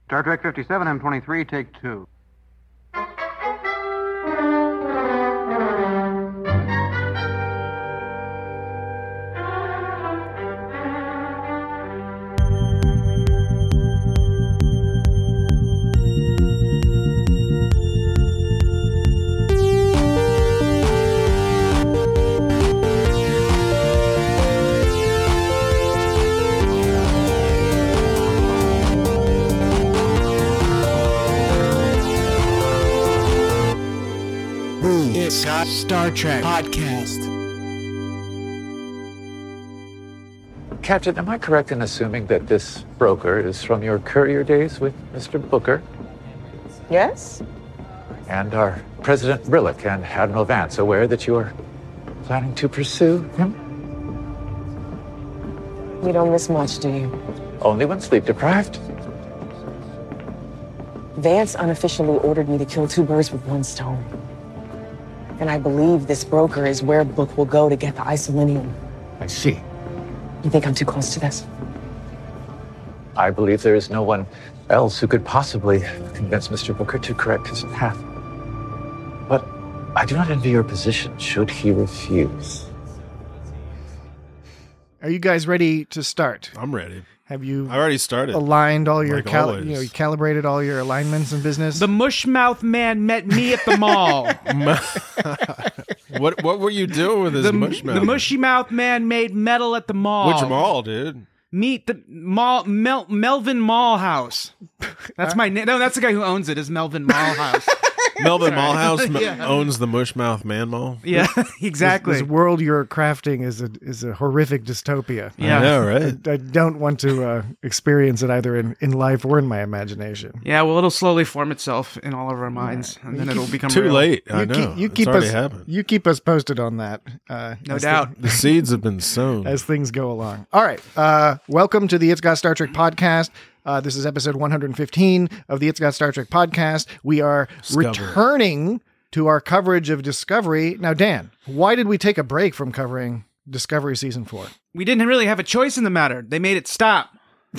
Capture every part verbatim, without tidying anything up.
Star Trek fifty-seven, M twenty-three, take two. Star Trek Podcast. Captain, am I correct in assuming that this broker is from your courier days with Mister Booker? Yes. And are President Brillick and Admiral Vance aware that you are planning to pursue him? You don't miss much, do you? Only when sleep deprived. Vance unofficially ordered me to kill two birds with one stone. And I believe this broker is where Book will go to get the isolinium. I see. You think I'm too close to this? I believe there is no one else who could possibly convince Mister Booker to correct his path. But I do not envy your position should he refuse. Are you guys ready to start? I'm ready. Have you I already started. aligned all your Like cal- always. you know, you calibrated all your alignments and business? The mushmouth man met me at the mall. what what were you doing with his the, mush mouth? the mushy mouth man made metal at the mall. Which mall, dude? Meet the mall Mel, Melvin Mall House. That's my name. No, that's the guy who owns it. Is Melvin Mall House. Melvin Mallhouse m- Yeah. owns the Mushmouth Man Mall. Yeah, exactly. This, this world you're crafting is a is a horrific dystopia. Yeah. I know, right? I, I don't want to uh, experience it either in, in life or in my imagination. Yeah, well, it'll slowly form itself in all of our minds, and then it'll become Too real. late. I You know. keep, you It's keep already us happened. you keep us posted on that. Uh, No as doubt. thi- The seeds have been sown. as things go along. All right. Uh, welcome to the It's Got Star Trek podcast. Uh, this is episode one hundred fifteen of the It's Got Star Trek podcast. We are Discovery. returning to our coverage of Discovery. Now, Dan, why did we take a break from covering Discovery season four? We didn't really have a choice in the matter. They made it stop.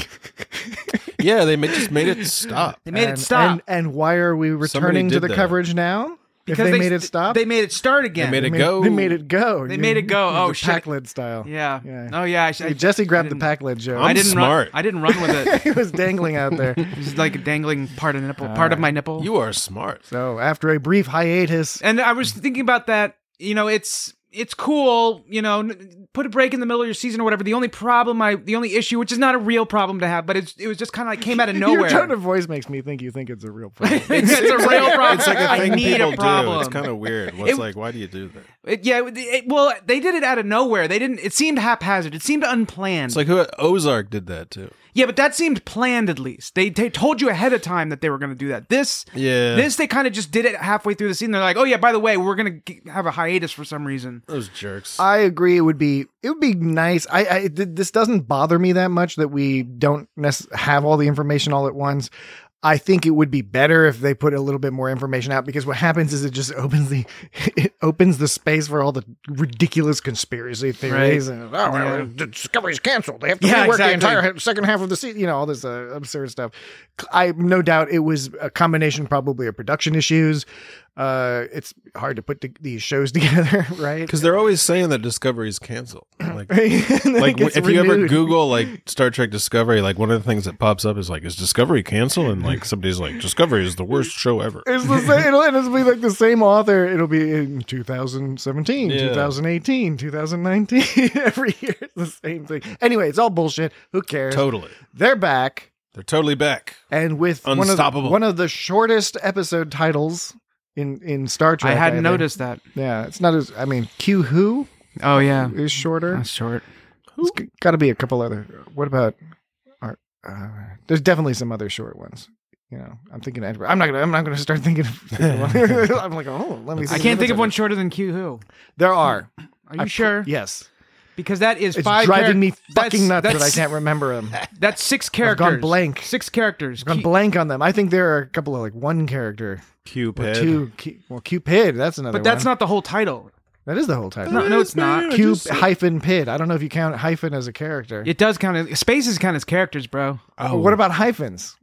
Yeah, they ma- just made it stop. They made and, it stop. And, and why are we returning to did the that. coverage now? if they, made it stop? They made it start again. They made They it made, go. They made it go. They made it go. Oh, the shit. pack lid style. Yeah. Yeah. Oh yeah. I, sh- I, Jesse grabbed I the didn't- pack lid joke. I'm I didn't smart. Run, I didn't run with it. It was dangling out there. It was like a dangling part of the nipple, part of my nipple. You are smart. So after a brief hiatus, And I was thinking about that. You know, it's it's cool. You know, n- put a break in the middle of your season or whatever. The only problem, I the only issue, which is not a real problem to have, but it's it was just kind of like came out of your nowhere. tone of voice makes me think you think it's a real problem. it's a real problem. It's like a I thing need people a problem. do. It's kind of weird. What's It- like, why do you do that? It- yeah, it- it- well, they did it out of nowhere. They didn't. It seemed haphazard. It seemed unplanned. It's like who Ozark did that too. Yeah, but that seemed planned at least. They they told you ahead of time that they were going to do that. This Yeah. this they kind of just did it halfway through the season. They're like, oh yeah, by the way, we're going to have a hiatus for some reason. Those jerks. I agree. It would be it would be nice. I, I th- this doesn't bother me that much that we don't nec- have all the information all at once. I think it would be better if they put a little bit more information out, because what happens is it just opens the it opens the space for all the ridiculous conspiracy theories. Right. And, oh, well, Discovery's canceled. They have to Yeah, rework exactly. the entire second half of the season. You know, all this uh, absurd stuff. I no doubt it was a combination, probably of production issues. Uh, it's hard to put the, these shows together, right? Because they're always saying that Discovery's canceled. Like, like like if you ever Google like Star Trek Discovery, like one of the things that pops up is like, is Discovery canceled? And like somebody's like, Discovery is the worst show ever. It's the same. It'll, it'll be like the same author. It'll be in two thousand seventeen, Yeah. two thousand eighteen, two thousand nineteen. Every year, it's the same thing. Anyway, it's all bullshit. Who cares? Totally. They're back, They're totally back. and with one of, the, Unstoppable. one of the shortest episode titles in in Star Trek. I hadn't think. noticed that. Yeah, it's not as. I mean, Q Who Oh yeah, is shorter. that's short. There's got to be a couple other. What about? Are, uh, there's definitely some other short ones. You know, I'm thinking. I'm not gonna. I'm not gonna start thinking. Of, I'm like, oh, let me. I can't think of one shorter than Q Who. There are. Are you I- sure? Yes. Because that is It's five. driving char- me fucking nuts that's, that I can't remember them. That's six I've characters. gone blank. Six characters. I've gone Q- blank on them. I think there are a couple of like one character or Cupid. two. Q, well, Cupid. That's another. but that's one. not the whole title. That is the whole title. No, no, it's not. Q hyphen Pid. I don't know if you count hyphen as a character. It does count as spaces count as characters, bro. Oh, what about hyphens?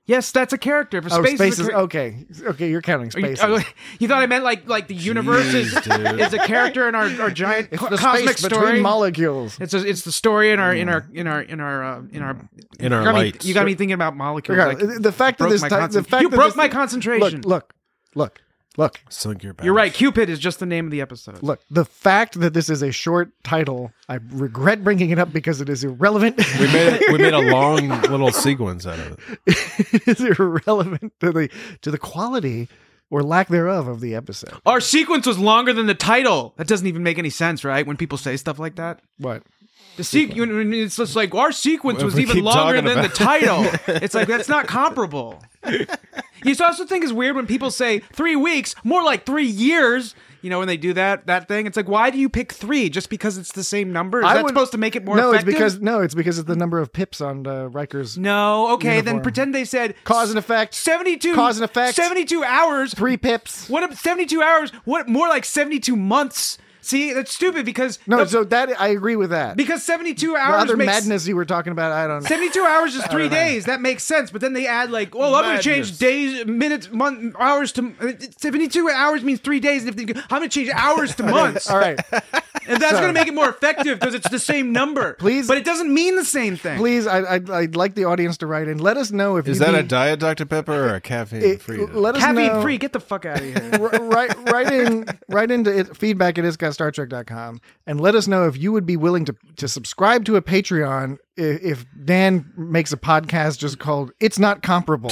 Yes, that's a character. For Oh, space, space is a is char- okay. Okay, you're counting Are you- spaces. oh, you thought I meant like like the universe is, dude. is a character in our, our giant it's co- the cosmic space story. between molecules. It's a, it's the story in our in our in our in our uh, in our In our you got me- lights. you got me thinking about molecules. Regardless, Like, the fact that broke this my ti- the concent- fact you that broke this- my concentration. Look, look, look, look, Sunk your You're right. balance. Cupid is just the name of the episode. look. The fact that this is a short title, I regret bringing it up because it is irrelevant. We made it, we made a long little sequence out of it. It is irrelevant to the to the quality or lack thereof of the episode. Our sequence was longer than the title. That doesn't even make any sense, right? When people say stuff like that. What? The sequence, it's just like our sequence Well, if was we even keep longer talking than the about- title. It's like that's not comparable. You also think it's weird when people say three weeks, more like three years. You know, when they do that that thing, it's like, why do you pick three? Just because it's the same number? Is I that would- supposed to make it more no, effective? it's because no, it's because of the number of pips on uh, Riker's no. Okay, then Uniform. pretend they said cause and effect. seventy-two Cause and effect. seventy-two hours. Three pips. What? if seventy-two hours? What? More like seventy-two months. See, that's stupid because No, the- so that I agree with that. because seventy-two the hours other makes madness you were talking about, I don't know. seventy-two hours is three days. That makes sense. But then they add like, well, I'm going to change Madness. days, minutes, month, hours to seventy-two hours means three days. And if they, I'm going to change hours to months, All right, and that's So- going to make it more effective because it's the same number. Please- but it doesn't mean the same thing. please, I, I'd, I'd like the audience to write in. Let us know if Is you that be, a diet Doctor Pepper or a caffeine it- free? Let us Caffeine know. free. Get the fuck out of here. R- write write in write into it, feedback at it's got star trek dot com and let us know if you would be willing to to subscribe to a Patreon if, if Dan makes a podcast just called It's Not Comparable,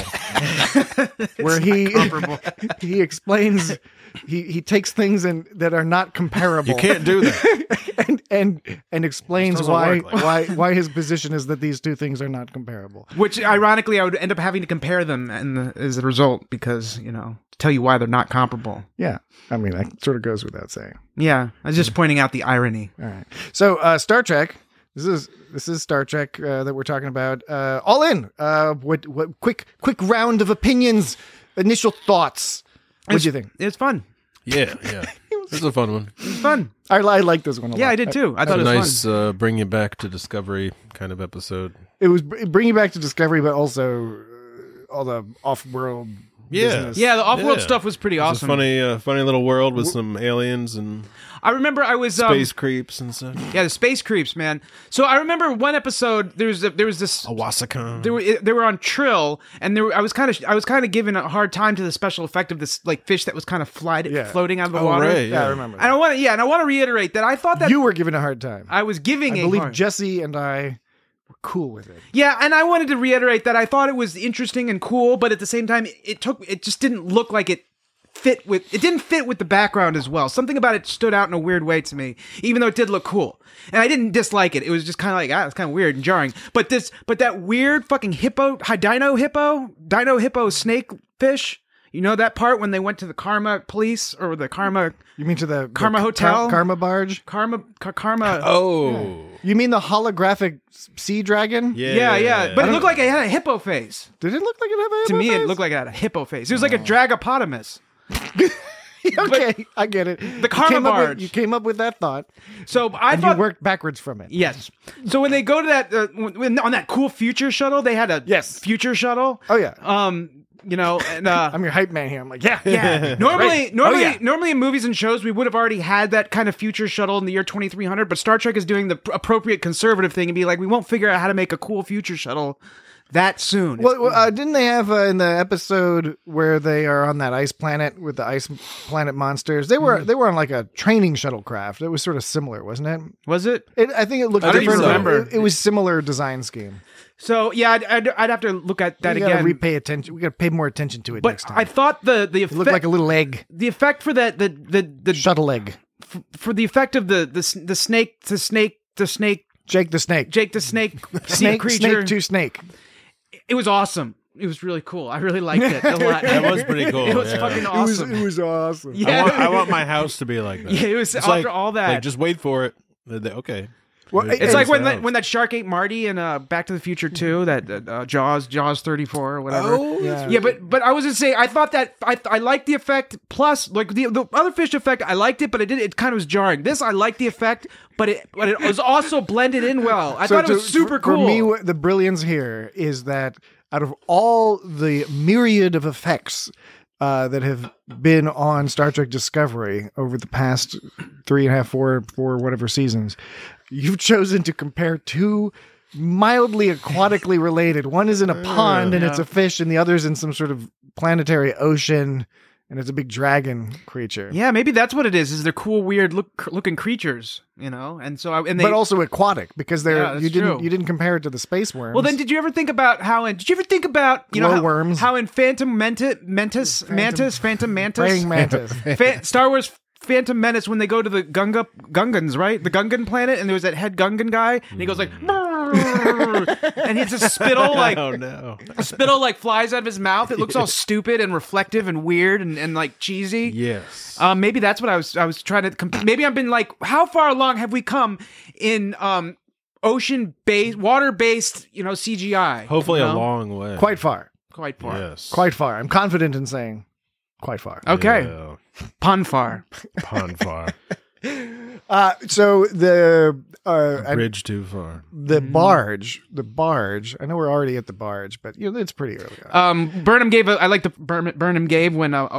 where he he explains he he takes things and that are not comparable. You can't do that. and and and explains doesn't why work like why why his position is that these two things are not comparable. Which, ironically, I would end up having to compare them and the, as a result because, you know, to tell you why they're not comparable. Yeah, I mean that sort of goes without saying. Yeah, I was just pointing out the irony. All right. So uh, Star Trek. This is this is Star Trek uh, that we're talking about. Uh, all in. Uh, what what? Quick quick round of opinions. Initial thoughts. What do you think? It's fun. Yeah, yeah. This is a fun one. It's fun. I, I like this one a lot. Yeah, I did too. I thought It's it a was fun. nice uh, bring you back to Discovery kind of episode. It was br- bringing back to Discovery, but also uh, all the off-world Yeah. business. Yeah, the off-world Yeah. stuff was pretty It's awesome. a funny, uh, funny little world with some aliens and I remember I was um, space creeps and stuff. yeah, the space creeps, man. So I remember one episode. There was a, there was this. Awasakon. They were they were on Trill, and there were, I was kind of I was kind of giving a hard time to the special effect of this like fish that was kind of flied, Yeah. floating out of the Oh, water. right, Yeah, I yeah. remember. And I want to yeah, and I want to reiterate that I thought that You were given a hard time. I was giving I a believe hard- Jesse and I were cool with it. Yeah, and I wanted to reiterate that I thought it was interesting and cool, but at the same time, it took it just didn't look like it fit with it didn't fit with the background as well. Something about it stood out in a weird way to me, even though it did look cool. And I didn't dislike it. It was just kind of like, ah, it's kind of weird and jarring. But this, but that weird fucking hippo, hi, dino hippo, dino hippo snake fish. You know that part when they went to the Karma police or the Karma You mean to the Karma the Hotel? Kar- Karma barge? Karma Ka- Karma? Oh. You mean the holographic sea dragon? Yeah. yeah, yeah. But it looked like it had a hippo face. Did it look like it had a To me, face? it looked like it had a hippo face. It was like a dragopotamus. Okay, I get it. The Karma you came up with- barge. you came up with that thought, So I and thought you worked backwards from it. yes. So when they go to that uh, when, on that cool future shuttle, they had a Yes. future shuttle. Oh yeah, Um, you know, and uh, I'm your hype man here. I'm like, yeah, yeah. Normally, Right. normally, Oh, yeah. normally in movies and shows, we would have already had that kind of future shuttle in the year twenty-three hundred. But Star Trek is doing the pr- appropriate conservative thing and be like, we won't figure out how to make a cool future shuttle that soon. Well, well, uh, didn't they have uh, in the episode where they are on that ice planet with the ice planet monsters? They were they were on like a training shuttlecraft. It was sort of similar, wasn't it? Was it? it I think it looked I don't different. even but remember. It, it was similar design scheme. So yeah, I'd, I'd, I'd have to look at that we gotta again. repay attention. We got to pay more attention to it but next time. I thought the the it effect, looked like a little egg, the effect for that the the the shuttle egg. for the effect of the the s- the snake the snake the snake Jake the snake. Jake the snake sea snake, creature. snake to snake. It was awesome. It was really cool. I really liked it a lot. That was pretty cool. It was yeah. fucking It was awesome. it was awesome. Yeah. I, want, I want my house to be like that. Yeah, it was It's after like- all that. Like, just wait for it. They- they- Okay. Well, It's And- like when so- that when that shark ate Marty in uh, Back to the Future two, that uh, Jaws Jaws thirty-four or whatever. Oh, yeah. Yeah, but but I was gonna say I thought that I I liked the effect. Plus, like the the other fish effect, I liked it, but it did it kind of was jarring. This I liked the effect, but it but it was also blended in well. I So thought it was to- super for, cool. For me, what- the brilliance here is that out of all the myriad of effects uh, that have been on Star Trek Discovery over the past three and a half, four, four, whatever seasons, you've chosen to compare two mildly aquatically related. One is in a pond and yeah. it's a fish, and the other's in some sort of planetary ocean and it's a big dragon creature. Yeah, maybe that's what it is. Is they're cool, weird look looking creatures, you know? And so, I, and they, but also aquatic because they're Yeah, that's you didn't true. you didn't compare it to the space worms. well, then, did you ever think about how? In, did you ever think about you know how, Glowworms. how in Phantom Menti- Mentis, Phantom- Mantis, Phantom Mantis, praying mantis. Fa- Star Wars Phantom Menace when they go to the Gunga Gungans, right? The Gungan planet, and there was that head Gungan guy, and he goes like, and he's a spittle like Oh no. a spittle like flies out of his mouth. It looks all stupid and reflective and weird and, and like cheesy. Yes. Um, maybe that's what I was. I was trying to. Comp- maybe I've been like, how far along have we come in um, ocean-based, water-based, you know, C G I? Hopefully you a know? long way. Quite far. Quite far. Yes. Quite far. I'm confident in saying quite far. Okay. Yeah. Pun far. Pond far. Uh, so the uh, and Bridge too far. the Mm-hmm. barge, the barge. I know we're already at the barge, but you know it's pretty early on. Um, Burnham gave. A, I like the Burnham, Burnham gave when uh,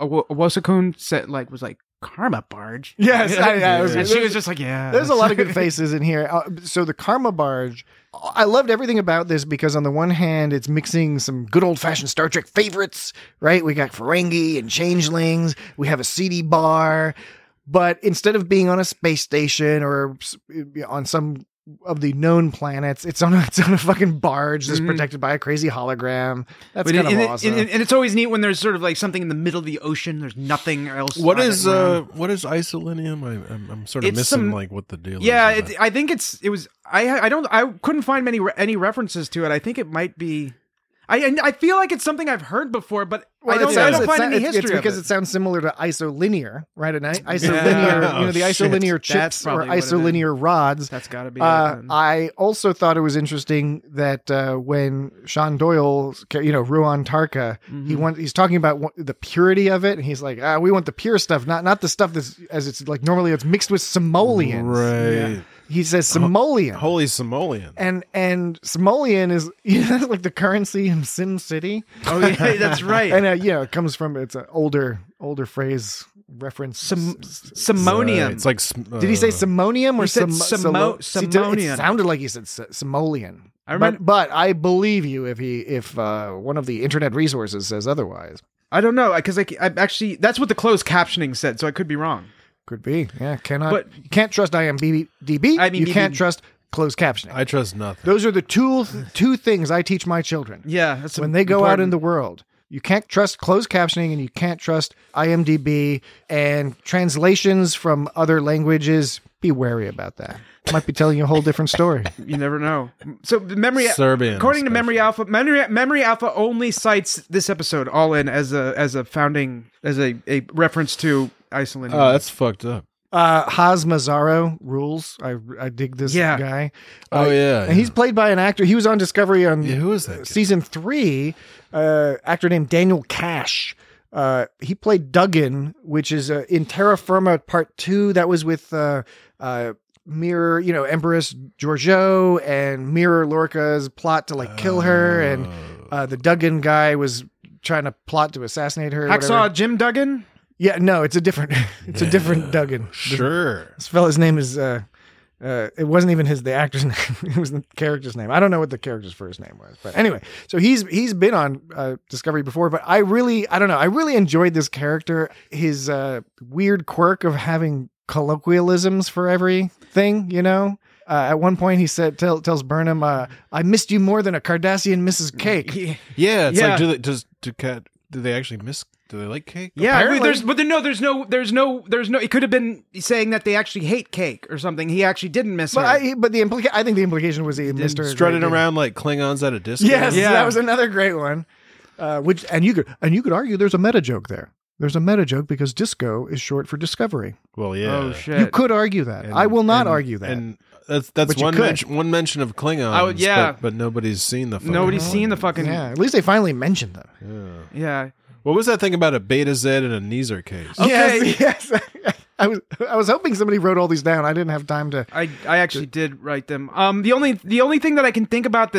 Owosakun said like was like karma barge. yes, I, I was, And she was just like, yeah. There's a lot of good faces in here. Uh, so the Karma Barge, I loved everything about this because on the one hand, it's mixing some good old fashioned Star Trek favorites, right? We got Ferengi and Changelings. We have a seedy bar, but instead of being on a space station or on some of the known planets, it's on a, it's on a fucking barge that's Mhm. protected by a crazy hologram. That's But kind it- of and, awesome. it- and, and it's always neat when there's sort of like something in the middle of the ocean. There's nothing else. What on is it uh around. what is isolinium? I, I'm I'm sort of It's missing some- like what the deal Yeah, is. with it, that. I think it's it was I I don't I couldn't find many re- any references to it. I think it might be. I and I feel like it's something I've heard before, but Well, I don't, it sounds- I don't it find sounds- any it's- history It's because of it. sounds similar to isolinear, right? An i- isolinear, Yeah. you know, the Oh, shit. isolinear That's chips or probably what it is. isolinear rods. That's got to be. Uh, it, then. I also thought it was interesting that uh, when Sean Doyle, you know, Ruan Tarka, he Mm-hmm. want, he's talking about what, the purity of it, and he's like, ah, "We want the pure stuff, not not the stuff that's as it's like normally it's mixed with simoleons." Right. He says simoleon, Holy simoleon. and and simoleon is you know like the currency in Sim City, oh yeah, that's right. and uh, you know it comes from it's an older older phrase reference. Sim- Simonium. Uh, it's like sm- Did he say uh, simonium or He said sim- simo- silo- See, to- simonian. It sounded like he said s- simoleon. I remember- but, but I believe you if he if uh, one of the internet resources says otherwise. I don't know because I, I actually that's what the closed captioning said, so I could be wrong. Could be. Yeah, cannot. But- you can't trust I M D B. I mean, you B B can't trust closed captioning. I trust nothing. Those are the two two things I teach my children Yeah, that's when they go out in important. the world. You can't trust closed captioning and you can't trust I M D B and translations from other languages. Be wary about that. Might be telling you a whole different story. You never know. So the memory, Serbian, according to Memory especially. Alpha, Memory, Memory Alpha only cites this episode all in as a as a founding as a, a reference to Iceland. Oh, that's fucked up. Uh, Haz Mazzaro rules. I I dig this Yeah. guy. Oh Uh, yeah. and he's played by an actor. He was on Discovery on Yeah, who is that kid? season three. Uh, actor named Daniel Cash. Uh, he played Duggan, which is uh, in Terra Firma Part Two. That was with uh, uh, Mirror, you know, Empress Giorgio and Mirror Lorca's plot to like kill her, and Oh. uh, the Duggan guy was trying to plot to assassinate her. or Hacksaw whatever. Jim Duggan. Yeah, no, it's a different. It's a different Duggan. Sure. This fella's name is uh uh it wasn't even his the actor's name, it was the character's name. I don't know what the character's first name was. But anyway, so he's he's been on uh Discovery before, but I really I don't know, I really enjoyed this character. His uh weird quirk of having colloquialisms for everything, you know? Uh, at one point, he said, tell, tells Burnham, uh, "I missed you more than a Cardassian misses cake." Yeah, it's Yeah. like do they does do cat do they actually miss do they like cake? Yeah, Apparently. there's but there, no, there's no, there's no, there's no. It could have been saying that they actually hate cake or something. He actually didn't miss But her. I, but the implica- I think the implication was he missed her. a Strutting great deal. around like Klingons at a disco. Yes, Yeah. that was another great one. Uh, which and you could and you could argue there's a meta joke there. There's a meta joke because disco is short for discovery. Well, yeah. oh shit! You could argue that. And- I will not and- argue that. And that's that's But you one could. mention, one mention of Klingons. I would- yeah. but, but nobody's seen the. fucking Nobody's Klingons. seen the fucking. yeah, at least they finally mentioned them. Yeah. Yeah. What was that thing about a Beta Z and a Neezer case? Okay. Yes, yes. I was I was hoping somebody wrote all these down. I didn't have time to. I I actually did write them. Um, the only the only thing that I can think about the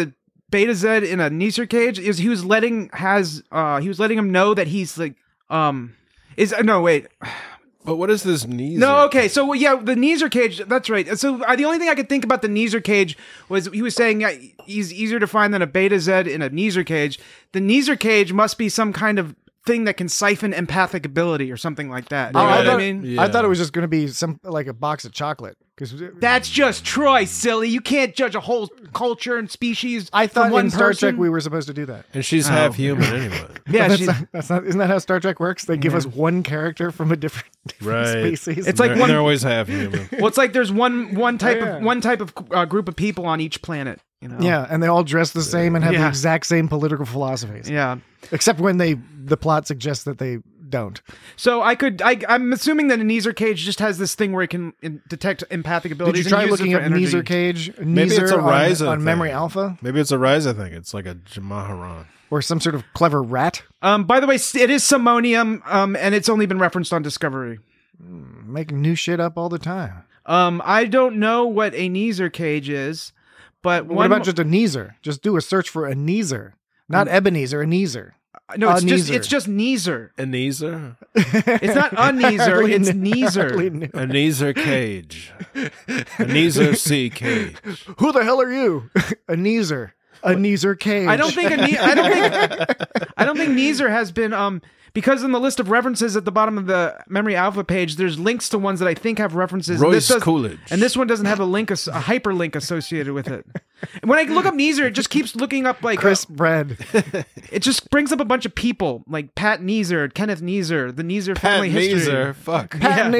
Beta Z in a Neeser cage is he was letting has uh he was letting him know that he's like um is no wait. But what is this Neeser? No, okay. So, well, yeah, the Neeser cage, that's right. So, uh, the only thing I could think about the Neeser cage was he was saying uh, he's easier to find than a Beta Z in a Neeser cage. The Neeser cage must be some kind of thing that can siphon empathic ability or something like that. You Oh, know I, what I thought, mean? Yeah. I thought it was just going to be some like a box of chocolate. Because That's just Troy, silly. You can't judge a whole culture and species I thought from one in Star person. Trek we were supposed to do that. And she's half human anyway. Yeah, that's, she's, not, that's not. Isn't that how Star Trek works? They give us one character from a different, different Right. species. It's like they're, one- they're always half human. well, it's like there's one one type Oh, yeah. of one type of uh, group of people on each planet. You know? yeah, and they all dress the same and have the Yeah. exact same political philosophies. Yeah. Except when they the plot suggests that they don't. So I could, I, I'm assuming that a Neeser cage just has this thing where it can in, detect empathic Did abilities. you try and use it looking for up energy. Neeser cage? Maybe Neeser it's a on- Ryza on, thing. Memory Alpha Maybe it's a Ryza thing. It's like a Jamaharan. or some sort of clever rat Um, by the way, it is Simonium, um, and it's only been referenced on Discovery. making new shit up all the time. Um, I don't know what a Neeser cage is, but What one about just a Neeser? Just do a search for a Neeser, not Ebenezer, a Neeser. no, it's a just Neeser. it's just Neeser. A Neeser? It's not a Neeser, Hardly it's kn- hardly Neeser. knew. A Neeser cage. A Neeser C cage. Who the hell are you? a Neeser. A Neeser cage. I don't think a ne- I don't think I don't think Neeser has been um because in the list of references at the bottom of the Memory Alpha page, there's links to ones that I think have references. and this Royce does- Coolidge. And this one doesn't have a link, a, s- a hyperlink associated with it. And when I look up Neeser, it just keeps looking up like crisp bread. uh, it just brings up a bunch of people like Pat Neeser, Kenneth Neeser, the Neeser Pat family history. Neeser. Fuck. Pat Yeah.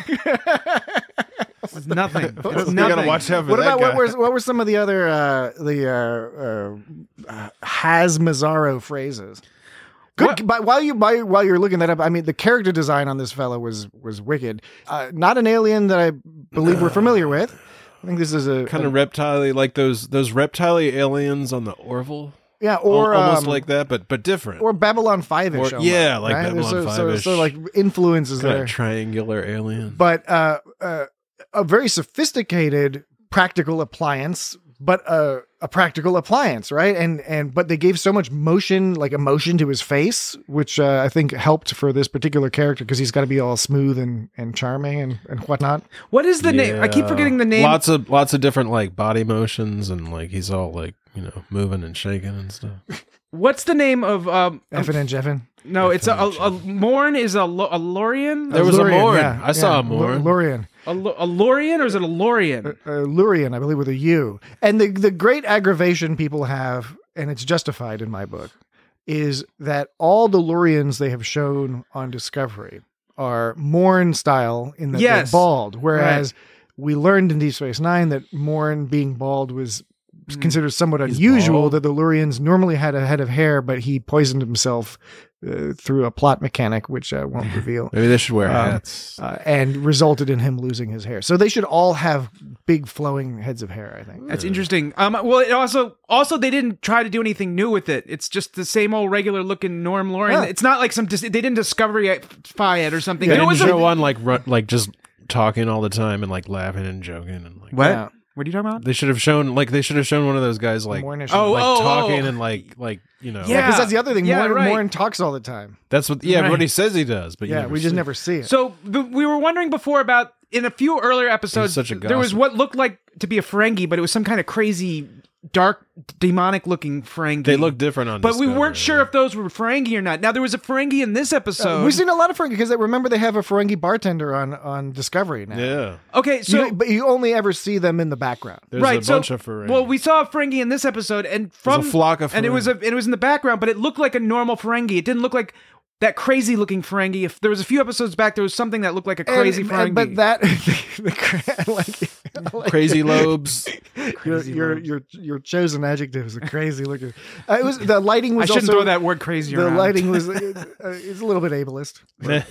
Neeser. It's nothing. It's We nothing. gotta watch out for What that about guy. what were what were some of the other uh, the uh, uh, uh, Has Mazzaro phrases? Good. What- But while you while, while you're looking that up, I mean, the character design on this fellow was was wicked. Uh, not an alien that I believe we're familiar with. I think this is a Kind a- of reptile like those those reptile aliens on the Orville. yeah, or Al- almost um, like that, but but different. or Babylon Five ish. Or- yeah, like right? Babylon so, so, five-ish. so like influences Kind there. of triangular alien. But uh, uh, a very sophisticated practical appliance, but a, a practical appliance, right? And and but they gave so much motion, like emotion, to his face, which uh, I think helped for this particular character because he's got to be all smooth and, and charming and, and whatnot. What is the name? I keep Yeah. forgetting the name. Lots of lots of different like body motions and like he's all like you know moving and shaking and stuff. What's the name of um? Effin and Jeffin. No, it's a, a, a Morn is a, Lo- a Lorian. There was a Lurian, Morn. yeah, I saw yeah, a Morn. Lurian. A, Lo- a Lorian or is it a Lorian? uh, Lurian, I believe, with a U. And the the great aggravation people have, and it's justified in my book, is that all the Lurians they have shown on Discovery are Morn style in that Yes. they're bald, whereas we learned in Deep Space Nine that Morn being bald was considered somewhat He's unusual, bald? that the Lurians normally had a head of hair, but he poisoned himself uh, through a plot mechanic, which I won't reveal. Maybe they should wear Um, hats. Uh, and resulted in him losing his hair. So they should all have big flowing heads of hair, I think. That's interesting. Um, well, it also also they didn't try to do anything new with it. It's just the same old regular looking Norm Lorian. Yeah. It's not like some dis- they didn't discoverify it or something. Yeah, It They was didn't a- show one like run, like just talking all the time and like laughing and joking and like what? Yeah. What are you talking about? they should have shown like they should have shown one of those guys like Mornish. Oh, like oh, talking oh. and like like you know Yeah. because that's the other thing. Yeah, Morn, right. Morn talks all the time. that's what yeah Right. what he says he does but you Yeah, never we just see. never see it. So th- we were wondering before about in a few earlier episodes. such a there was gossip. what looked like to be a Ferengi, but it was some kind of crazy, dark, demonic looking Ferengi. they look different on but we Discovery. weren't sure if those were Ferengi or not. Now there was a Ferengi in this episode. Uh, we've seen a lot of Ferengi because remember they have a Ferengi bartender on on Discovery now. yeah okay, so You- but you only ever see them in the background. there's right, a so bunch of Ferengi. well, we saw a Ferengi in this episode, and from a flock of and it was a, Ferengi. and it was in the background, but it looked like a normal Ferengi. It didn't look like that crazy looking Ferengi. If there was a few episodes back, there was something that looked like a crazy And- Ferengi. and- but that the, cra- I like, I like crazy lobes your Crazy your, lobes. your your chosen adjective is a crazy looking. Uh, it was the lighting I was shouldn't also, throw that word crazy The around. lighting was uh, uh, it's a little bit ableist. But,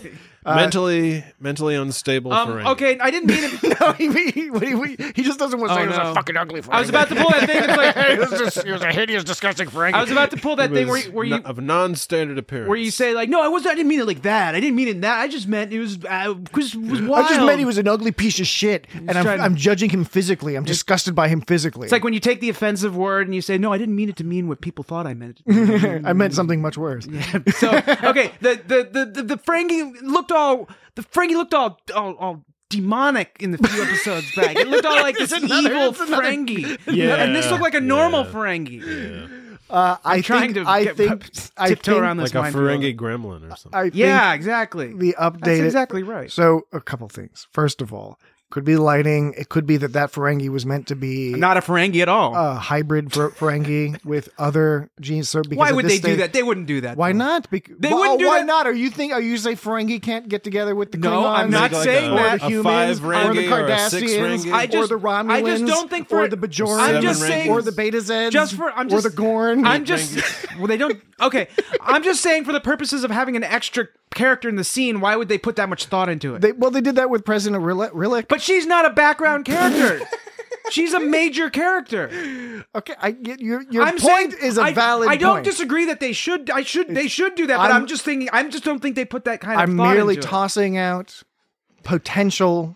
mentally, mentally unstable. Um, Ferengi. okay, I didn't mean it. no, he, he, he, he just doesn't want to Oh, say it was no. a fucking ugly Ferengi. I was about to pull that thing. It's like, it, was just, it was a hideous, disgusting Ferengi. I was about to pull that It thing was where, where you no- of non-standard appearance. where you say like, no, I was I didn't mean it like that. I didn't mean it that. I just meant it was uh, was, was wild. I just meant he was an ugly piece of shit, and I'm, trying to- I'm judging him physically. I'm disgusted by him physically. It's like when you take the offensive word and you say, no, I didn't mean it to mean what people thought I meant. It to I meant something much worse. So okay, the the the the, the Ferengi looked all the Ferengi looked all all, all demonic in the few episodes back. It looked all like this It's another- evil it's another- Ferengi. Yeah, and this looked like a normal yeah. Ferengi. Uh, I trying think, to I get- think, I tiptoe think, around this like a minefield. Ferengi gremlin or something. I think Yeah, exactly. the updated. That's exactly right. So a couple things. First of all, could be lighting. It could be that that Ferengi was meant to be Not a Ferengi at all. a hybrid Fer- Ferengi with other genes. So because Why at would this they do stage- that? They wouldn't do that. Why though. not? Bec- They why, wouldn't do why that- not? Are you think? Are you say Ferengi can't get together with the Klingons? No, I'm not Like saying a, that. the a humans, five or the Ferengi or a six Cardassians, Ferengi. I or just- the Romulans, I just don't think or for- the Bajorans, I'm just Seven saying- or the Beta Zeds, Just for I'm or just the Gorn. I'm just well, they don't. Okay, I'm just saying for the purposes of having an extra character in the scene, why would they put that much thought into it? They, well, they did that with President Rillick. Rillick. But she's not a background character. She's a major character. Okay, I get your your I'm point saying, is a I, valid. I don't point. disagree that they should. I should. They should do that. But I'm- I'm, just thinking. I just don't think they put that kind of. I'm thought merely into it. tossing out potential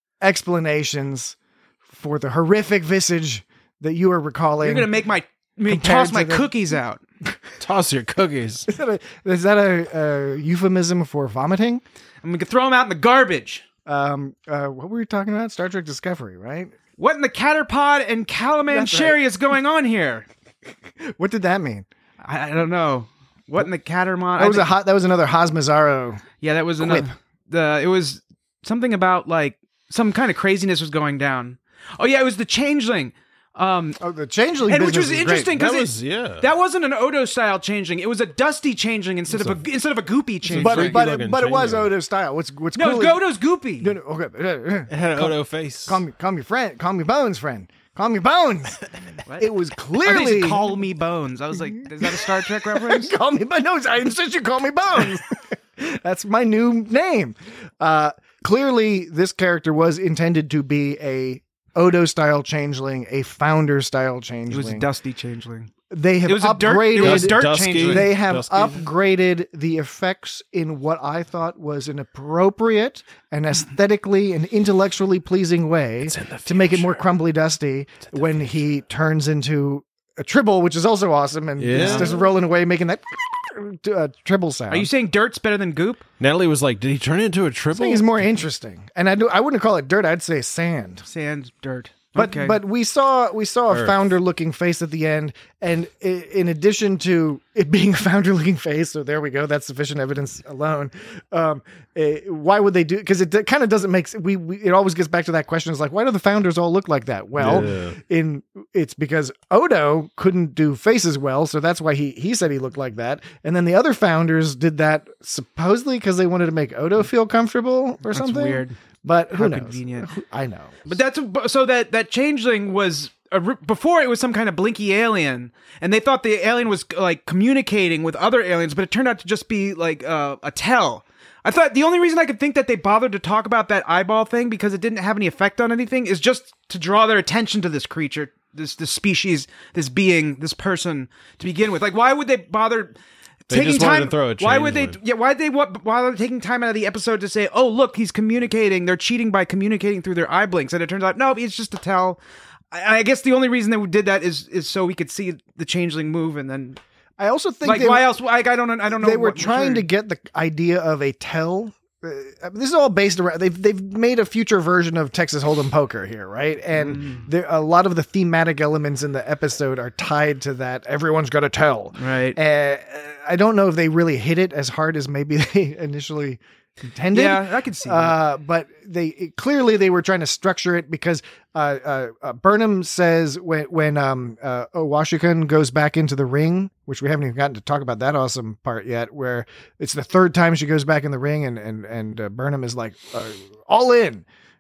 explanations for the horrific visage that you are recalling. You're gonna make my me Compared toss to my the- cookies out. Toss your cookies. Is that a, is that a, a euphemism for vomiting? I'm gonna throw them out in the garbage. Um, uh, what were we talking about? Star Trek Discovery, right? What in the Caterpod and Calaman That's Sherry right. is going on here? What did that mean? I, I don't know. What in the Catermon? That was I a think- hot. That was another Hosmazaro. Yeah, that was another. The it was something about like some kind of craziness was going down. Oh yeah, it was the Changeling. Um, Oh, the changeling, and which business was is interesting great. That because was yeah. that wasn't an Odo style Changeling. It was a Dusty Changeling instead of a, instead of a Goopy Changeling. But freaky but, looking but it was changeling. Odo style. What's what's no, cool? it is- was Odo's Goopy. No, no, okay. It had an Odo face. Calm me, calm your friend. Calm your bones, friend. Calm your bones. It was I thought clearly he said, "Call me Bones." I was like, "Is that a Star Trek reference?" call me, but no, I insist you call me Bones. That's my new name. Uh, clearly, this character was intended to be a Odo style changeling, a founder style changeling. It was a Dusty Changeling. They have It was a dirt. upgraded. It was a dirt Dusky. Changeling. They have Dusky. upgraded the effects in what I thought was an appropriate and aesthetically and intellectually pleasing way to make it more crumbly dusty when he turns into a tribble, which is also awesome, and Yeah. is just rolling away making that uh, tribble sound. Are you saying dirt's better than goop? Natalie was like, "Did he turn into a I triple?" think it's more interesting, and I do. I wouldn't call it dirt. I'd say sand. Sand, dirt. But okay. but we saw we saw a Earth. founder looking face at the end, and i- in addition to it being a founder looking face, so there we go. That's sufficient evidence alone. Um, eh, why would they do? Because it kind of doesn't make s- we, we. It always gets back to that question: is like, why do the founders all look like that? Well, Yeah. in it's because Odo couldn't do faces well, so that's why he he said he looked like that. And then the other founders did that supposedly because they wanted to make Odo feel comfortable or That's something. weird. But who How knows? convenient. Who- I know. But that's so that that changeling was a, before it was some kind of blinky alien, and they thought the alien was like communicating with other aliens, but it turned out to just be like uh, a tell. I thought the only reason I could think that they bothered to talk about that eyeball thing because it didn't have any effect on anything is just to draw their attention to this creature, this this species, this being, this person to begin with. Like, why would they bother? They taking just wanted time. to throw a why would they? changeling. Yeah, why they? What? Why are they taking time out of the episode to say, "Oh, look, he's communicating. They're cheating by communicating through their eye blinks," and it turns out no, it's just to tell. I, I guess the only reason that we did that is is so we could see the changeling move, and then I also think like they, why else? Like I don't. I don't know. they were what trying to material- get the idea of a tell. Uh, this is all based around. They've they've made a future version of Texas Hold'em poker here, right? And Mm. there a lot of the thematic elements in the episode are tied to that. Everyone's got to tell, right. Uh, I don't know if they really hit it as hard as maybe they initially intended. Yeah, I could see. that. Uh, but they it- clearly they were trying to structure it because uh, uh, uh, Burnham says when when um, uh, Owashikun goes back into the ring, which we haven't even gotten to talk about that awesome part yet, where it's the third time she goes back in the ring, and and and uh, Burnham is like uh, all in.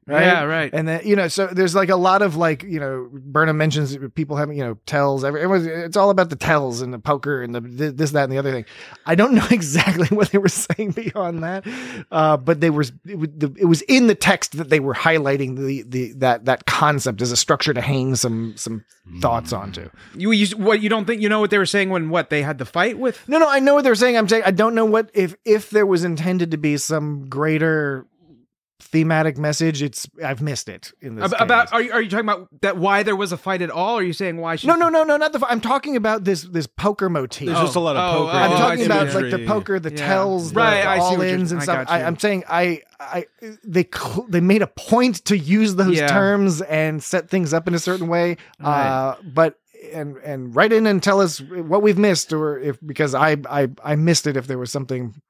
Right? Yeah, right. And then, you know, so there's like a lot of like, you know, Burnham mentions people having, you know, tells. Every, everyone's, it's all about the tells and the poker and the this, that, and the other thing. I don't know exactly what they were saying beyond that, uh, but they were. It was, it was in the text that they were highlighting the the that that concept as a structure to hang some some thoughts onto. You, you what you don't think you know what they were saying when what they had the fight with? No, no, I know what they're saying. I'm saying I don't know what if if there was intended to be some greater thematic message. It's I've missed it in this Ab- about case. are you, are you talking about that why there was a fight at all? Or are you saying why she? No, no, no, no, not the. I'm talking about this this poker motif. There's just a lot of Oh, poker. oh, I'm oh, I talking see about what like you're- the poker, the Yeah. tells, the, Right, the I see what you're- all-ins and I stuff. got you. I, I'm saying I, I, they cl- they made a point to use those Yeah. terms and set things up in a certain way. Uh, but and and write in and tell us what we've missed, or if because I I I missed it if there was something.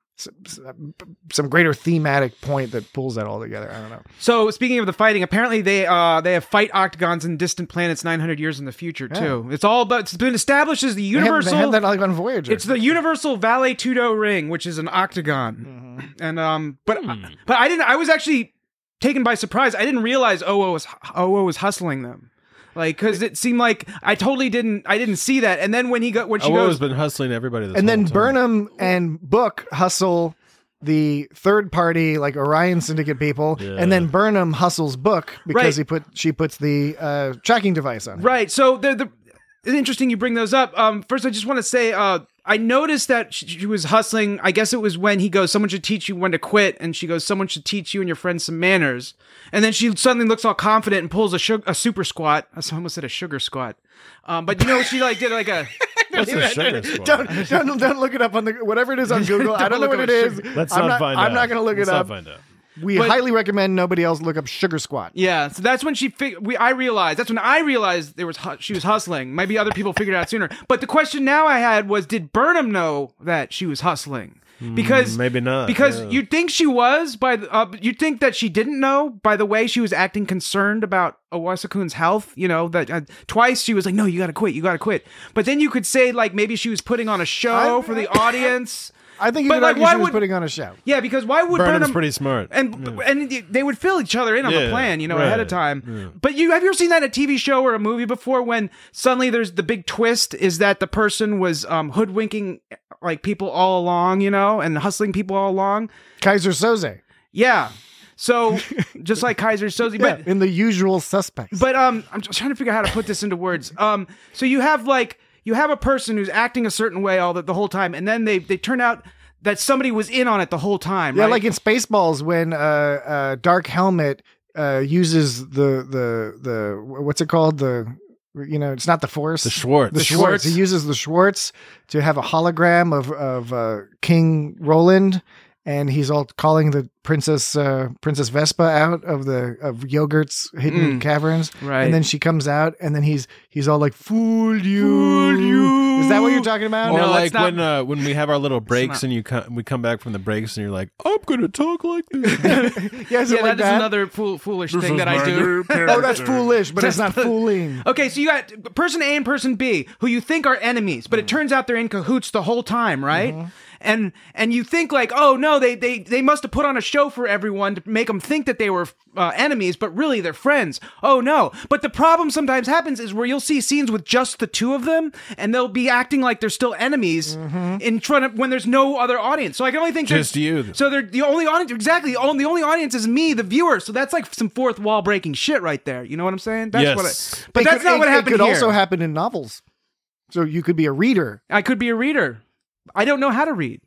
Some greater thematic point that pulls that all together. I don't know. So speaking of the fighting, apparently they uh they have fight octagons in distant planets nine hundred years in the future too. It's all about. It's been established as the They have, universal. they have that like on Voyager. It's the universal Vale-Tudo ring, which is an octagon. Mm-hmm. And um, but but I didn't. I was actually taken by surprise. I didn't realize O O was O O was hustling them. Like, because it seemed like I totally didn't, I didn't see that. And then when he got, when she I've goes, always been hustling everybody. This and then whole time. Burnham and Book hustle the third party like Orion Syndicate people, Yeah. and then Burnham hustles Book because Right. he put she puts the uh, tracking device on. him. right. So the the it's interesting you bring those up. Um, first I just want to say, uh, I noticed that she, she was hustling. I guess it was when he goes, someone should teach you when to quit, and she goes, someone should teach you and your friends some manners. And then she suddenly looks all confident and pulls a sug- a super squat. I almost said a sugar squat. Um, but you know, she like did like a. What's a sugar squad? Don't, don't don't look it up on the whatever it is on Google. I don't know Don't what look it up is. sugar- Let's I'm not, not, find out. I'm not going to look Let's it not up. find out. We But- highly recommend nobody else look up sugar squat. Yeah, so that's when she fig- we I realized that's when I realized there was hu- she was hustling. Maybe other people figured it out sooner. But the question now I had was, did Burnham know that she was hustling? Because maybe not, Because yeah. you'd think she was by the, uh, you'd think that she didn't know by the way she was acting concerned about Owasakun's health. You know that uh, twice she was like, "No, you got to quit, you got to quit." But then you could say like maybe she was putting on a show I- for the audience. I think you But, could like, argue why she was would- putting on a show. Yeah, because why would Burnham's Burnham pretty smart. and and they would fill each other in on the Yeah, plan, you know, ahead of right, time. But you have you ever seen that in a T V show or a movie before when suddenly there's the big twist is that the person was um, hoodwinking like people all along, you know, and hustling people all along. Kaiser Soze. Yeah. So just like Kaiser Soze, Yeah, but in the usual suspects. but um, I'm just trying to figure out how to put this into words. Um, so you have like you have a person who's acting a certain way all the, the whole time, and then they they turn out that somebody was in on it the whole time. Yeah, right? like in Spaceballs when uh, uh, Dark Helmet uh, uses the the the what's it called the you know it's not the Force The Schwartz. the The Schwartz. Schwartz. He uses the Schwartz to have a hologram of of uh, King Roland, and he's all calling the Princess uh, Princess Vespa out of the of Yogurt's hidden Mm. caverns, Right. And then she comes out, and then he's he's all like "Fooled you, fooled you." Is that what you're talking about? Or No, like it's not- when uh, when we have our little breaks not- and you come, we come back from the breaks and you're like, I'm gonna talk like this. Yeah, is yeah, it like that is that? another fool, foolish thing that I do. Oh, that's foolish, but it's not fooling. Okay, so you got person A and person B who you think are enemies, but it turns out they're in cahoots the whole time, right? And and you think like, oh no, they they they must have put on a show for everyone to make them think that they were uh, enemies, but really they're friends. Oh no! But the problem sometimes happens is where you'll see scenes with just the two of them, and they'll be acting like they're still enemies in front of when there's no other audience. So I can only think Just there's- you. So they're the only audience. Exactly, the only, the only audience is me, the viewer. So that's like some fourth wall breaking shit right there. You know what I'm saying? That's Yes. what. I, but It that's could- not it- what happened It could here. also happen in novels. So you could be a reader. I could be a reader. I don't know how to read.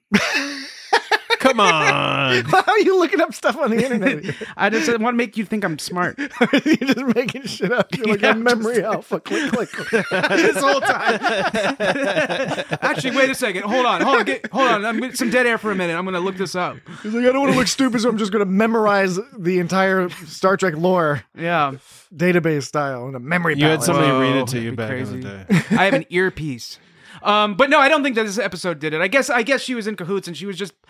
Come on. How are you looking up stuff on the internet? I just want to make you think I'm smart. You're just making shit up. You're like Yeah, a I'm memory alpha. Click, click, click. this whole time. Actually, wait a second. Hold on. Hold on. Get, hold on. I'm getting some dead air for a minute. I'm going to look this up. He's like, I don't want to look stupid, so I'm just going to memorize the entire Star Trek lore, Yeah. database style, in a memory You had palace. somebody Whoa, read it to that'd you be back crazy. in the day. I have an earpiece. Um, but no, I don't think that this episode did it. I guess I guess she was in cahoots and she was just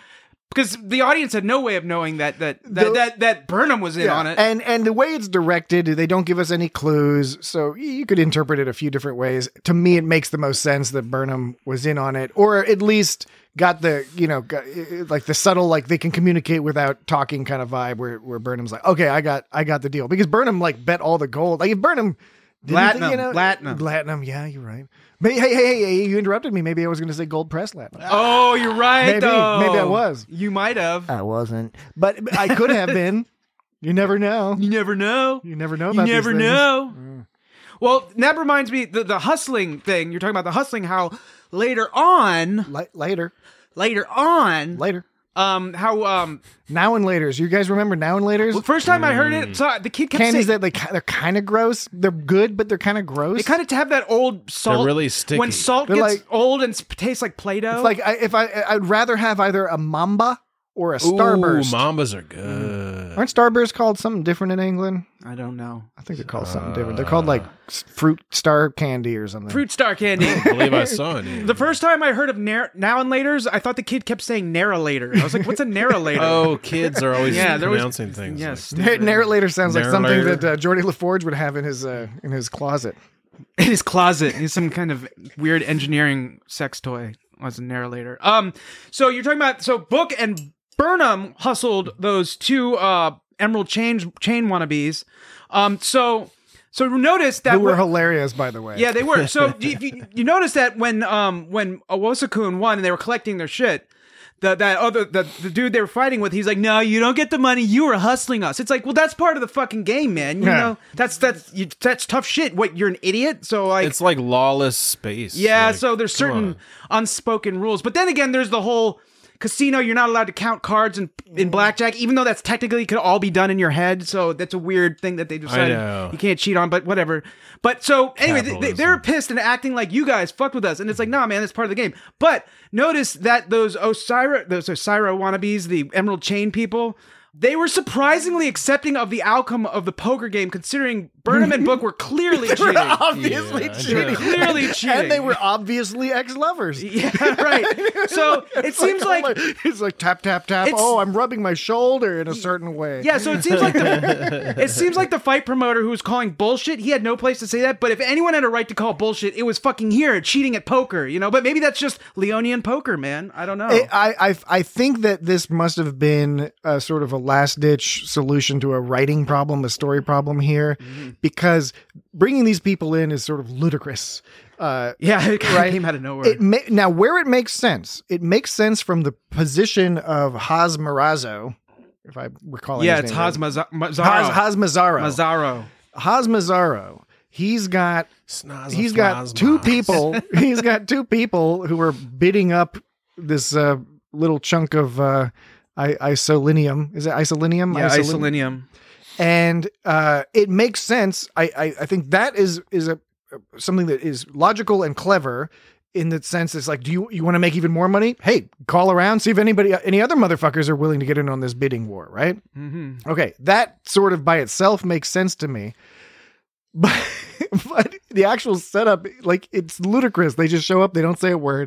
because the audience had no way of knowing that that that The- that, that Burnham was in Yeah, on it. and and the way it's directed, they don't give us any clues, so you could interpret it a few different ways. To me, it makes the most sense that Burnham was in on it, or at least got the you know got, like the subtle like they can communicate without talking kind of vibe, where where Burnham's like, okay, I got I got the deal, because Burnham like bet all the gold. Like if Burnham. didn't Latinum, think, you know, Latinum. Latinum, yeah, you're right. But hey, hey, hey, hey, you interrupted me. Maybe I was going to say gold press Latinum. oh, you're right. Maybe, though. maybe I was. You might have. I wasn't, but I could have been. You never know. You never know. You never know You about these never things. know. Well, that reminds me the the hustling thing. You're talking about the hustling. How later on, Li- later, later on, later. um, how um, Now and laters. You guys remember now and laters? well, first time I heard it, so the kid kept Candies saying that like they're kind of gross. They're good, but they're kind of gross. they kind of have that old salt. They're really sticky. When salt They're gets like- old and s- tastes like Play-Doh. It's like I, if I I'd rather have either a Mamba or a Ooh, Starburst. Mambas are good. Aren't Starbursts called something different in England? I don't know. I think they're called something different. They're called like s- Fruit Star Candy or something. Fruit Star candy. I believe I saw it. The first time I heard of nar- now and laters, I thought the kid kept saying narrator. I was like, "What's a narrator?" Oh, kids are always Yeah, they're always- pronouncing things. Yes, Nar- Narrator sounds like something Narrator. that uh, Geordie LaForge would have in his uh, in his closet. in his closet. He's some kind of weird engineering sex toy. Was a narrator. Um, so you're talking about so Book and Burnham hustled those two uh Emerald chain chain wannabes. Um, so so notice that Who were when- hilarious, by the way. yeah, they were. So you, you, you notice that when um when Owosakun won and they were collecting their shit, the that other the, the dude they were fighting with, he's like, "No, you don't get the money. You were hustling us." It's like, well, that's part of the fucking game, man. You Yeah. know, that's that's you, that's tough shit. What, you're an idiot? So like, It's like lawless space. yeah, Like, so there's come certain on. unspoken rules. But then again, there's the whole casino. You're not allowed to count cards in, in blackjack, even though that's technically could all be done in your head. So that's a weird thing that they decided know. you can't cheat on, but whatever. But so anyway, they, they, Capitalism. they're pissed and acting like you guys fucked with us. And it's like, nah, man, that's part of the game. But notice that those Osira, those Osira wannabes, the Emerald Chain people, they were surprisingly accepting of the outcome of the poker game, considering Burnham and Book were clearly They were cheating. obviously Yeah, cheating. Clearly cheating. And they were obviously ex-lovers. Yeah, right. So it seems oh like, my- it's like tap tap tap. It's- Oh, I'm rubbing my shoulder in a certain way. yeah. So it seems like the it seems like the fight promoter who was calling bullshit. He had no place to say that. But if anyone had a right to call bullshit, it was fucking here, cheating at poker. You know. But maybe that's just Leonian poker, man. I don't know. I, I I think that this must have been a sort of a last ditch solution to a writing problem, a story problem here, Mm-hmm. because bringing these people in is sort of ludicrous. Uh, yeah, it kind of right. came out of nowhere. It ma- now where it makes sense, it makes sense from the position of Haz Marazzo, if I recall. yeah, his it's name Haz right. Maza- Mazzaro. Haz, Haz Mazzaro. Mazzaro. Haz Mazzaro. He's got Snazza he's got flasma. two people. He's got two people who are bidding up this uh, little chunk of uh, I- isolinium. Is it isolinium? Yeah, Isolin- isolinium. And uh, it makes sense. I, I I think that is is a something that is logical and clever. In the sense, it's like, do you you want to make even more money? Hey, call around, see if anybody, any other motherfuckers are willing to get in on this bidding war, right? Mm-hmm. Okay, that sort of by itself makes sense to me. But, but the actual setup, like, it's ludicrous. They just show up, they don't say a word.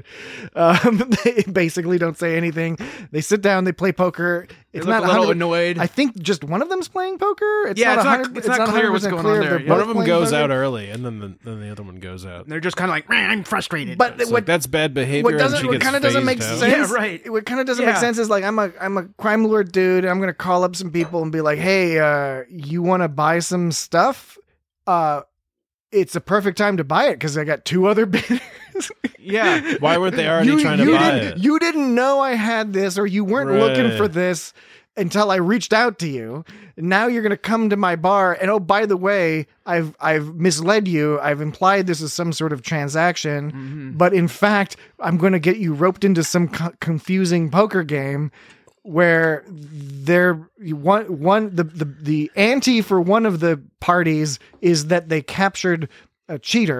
Um, they basically don't say anything. They sit down, they play poker. They It's look not a little one hundred annoyed. I think just one of them's playing poker. It's Yeah, not it's not- one hundred it's not clear what's one hundred percent going on clear if there. they're Yeah. One both of them playing goes poker. out early, and then the, then the other one goes out. They're just kind of like, "Meh, I'm frustrated. But It's what like, that's bad behavior. what and doesn't she what gets kind of doesn't make phased out. sense Yeah, right. what kind of doesn't Yeah. make sense is like i'm a i'm a crime lord dude, and I'm gonna call up some people and be like, hey, uh you want to buy some stuff? Uh it's a perfect time to buy it because I got two other bidders. yeah. Why weren't they already you, trying to you buy didn't, it? you didn't know I had this, or you weren't looking Right. for this until I reached out to you. Now you're going to come to my bar, and oh, by the way, I've I've misled you. I've implied this is some sort of transaction, Mm-hmm. but in fact, I'm going to get you roped into some co- confusing poker game where there one one the, the the ante for one of the parties is that they captured a cheater,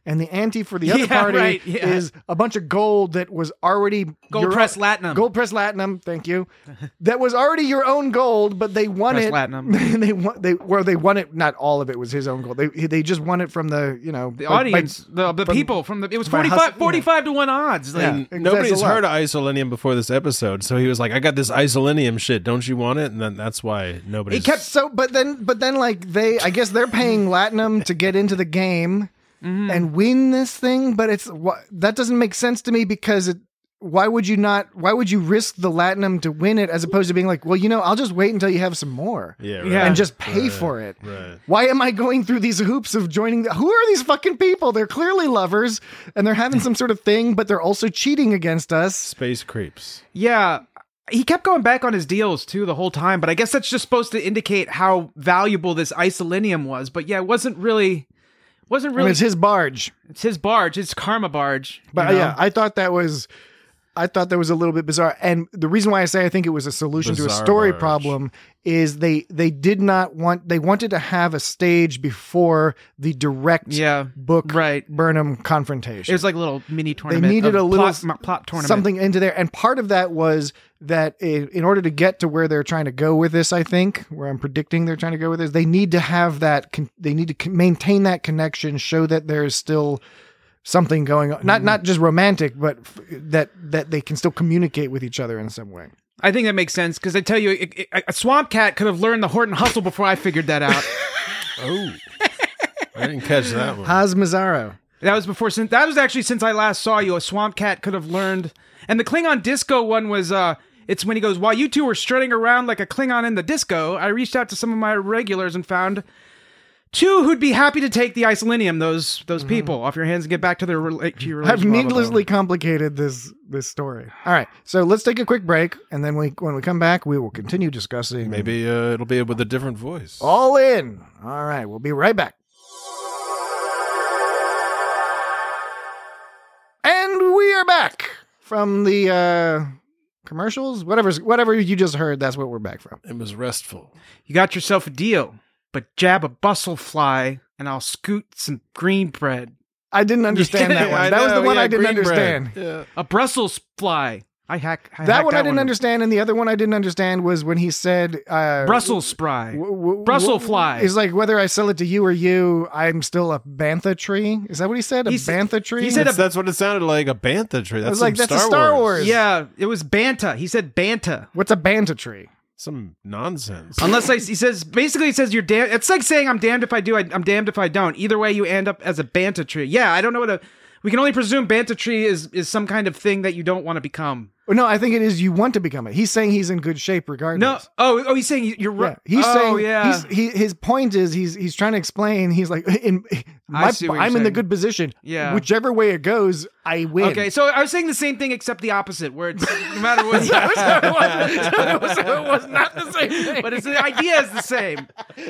and the ante for the other Yeah, party right, yeah. is a bunch of gold that was already Gold your press own- latinum. Gold press latinum, thank you. That was already your own gold, but they won Press it. latinum. they won. They well, they won it. Not all of it was his own gold. They they just won it from the you know The by- by- audience, the, the from- people from the, it was by forty-five, hustle- forty-five to one odds. Like, Yeah. And It nobody's says a lot. heard of isolinium before this episode, so he was like, "I got this isolinium shit. Don't you want it?" And then that's why nobody. It kept so, but then, but then, like they, I guess they're paying Latinum to get into the game Mm-hmm. and win this thing. But it's wha- that doesn't make sense to me because it. Why would you not? Why would you risk the Latinum to win it as opposed to being like, well, you know, I'll just wait until you have some more, Yeah, right. Yeah. and just pay Right, for it. right. Why am I going through these hoops of joining? The, who are these fucking people? They're clearly lovers and they're having some sort of thing, but they're also cheating against us. Space creeps. yeah. He kept going back on his deals too the whole time, but I guess that's just supposed to indicate how valuable this isolinium was. But yeah, it wasn't really, wasn't I mean, really. it's his barge. It's his barge, it's karma barge. you But know? yeah, I thought that was, I thought that was a little bit bizarre. And the reason why I say I think it was a solution to a Bizarre story barge. problem is they they did not want they wanted to have a stage before the direct Yeah, book right. Burnham confrontation. It was like a little mini they tournament. needed of a little plot, m- plot tournament. something into there, and part of that was that i- in order to get to where they're trying to go with this, I think where I'm predicting they're trying to go with this, they need to have that. Con- they need to con- maintain that connection, show that there's still something going on, not not just romantic, but f- that that they can still communicate with each other in some way. I think that makes sense because I tell you, it, it, a swamp cat could have learned the Horton hustle before I figured that out. Oh, I didn't catch that one. Haz Mazzaro. That was before. Since that was actually since I last saw you, a swamp cat could have learned. And the Klingon disco one was. uh It's when he goes, while you two were strutting around like a Klingon in the disco, I reached out to some of my regulars and found two who'd be happy to take the isolinium. Those those people off your hands and get back to their rela- to your I've relation, blah, blah, blah. needlessly complicated this this story. All right, so let's take a quick break, and then we when we come back, we will continue discussing. Maybe uh, it'll be with a different voice. All in. All right, we'll be right back. And we are back from the uh, commercials. Whatever's whatever you just heard, that's what we're back from. It was restful. You got yourself a deal, but jab a bustle fly, and I'll scoot some green bread. I didn't understand that one. I That was the know, one yeah, I didn't green bread. understand. Yeah. A Brussels fly. I hack. I That hacked one I didn't one. understand, and the other one I didn't understand was when he said uh, Brussels spry. w- w- Brussels w- fly. Is like whether I sell it to you or you, I'm still a bantha tree. Is that what he said? A He said- bantha tree? he said That's, that's what it sounded like, a bantha tree. That's was like, some that's a Star, Star Wars. Wars. Yeah, it was banta. He said banta. What's a bantha tree? Some nonsense. Unless I, he says, basically, he says you're damn. It's like saying I'm damned if I do, I, I'm damned if I don't. Either way, you end up as a banta tree. Yeah, I don't know what a. We can only presume banta tree is is some kind of thing that you don't want to become. Well, no, I think it is you want to become it. He's saying he's in good shape regardless. No, oh, oh, he's saying you're Yeah, right. he's oh, saying yeah. he's, he, his point is he's he's trying to explain. He's like, in, my, see what I'm you're in the saying. good position. Yeah. whichever way it goes, I win. Okay, so I was saying the same thing except the opposite, where it's no matter what. so, it was, so it was not the same thing. But it's the idea is the same.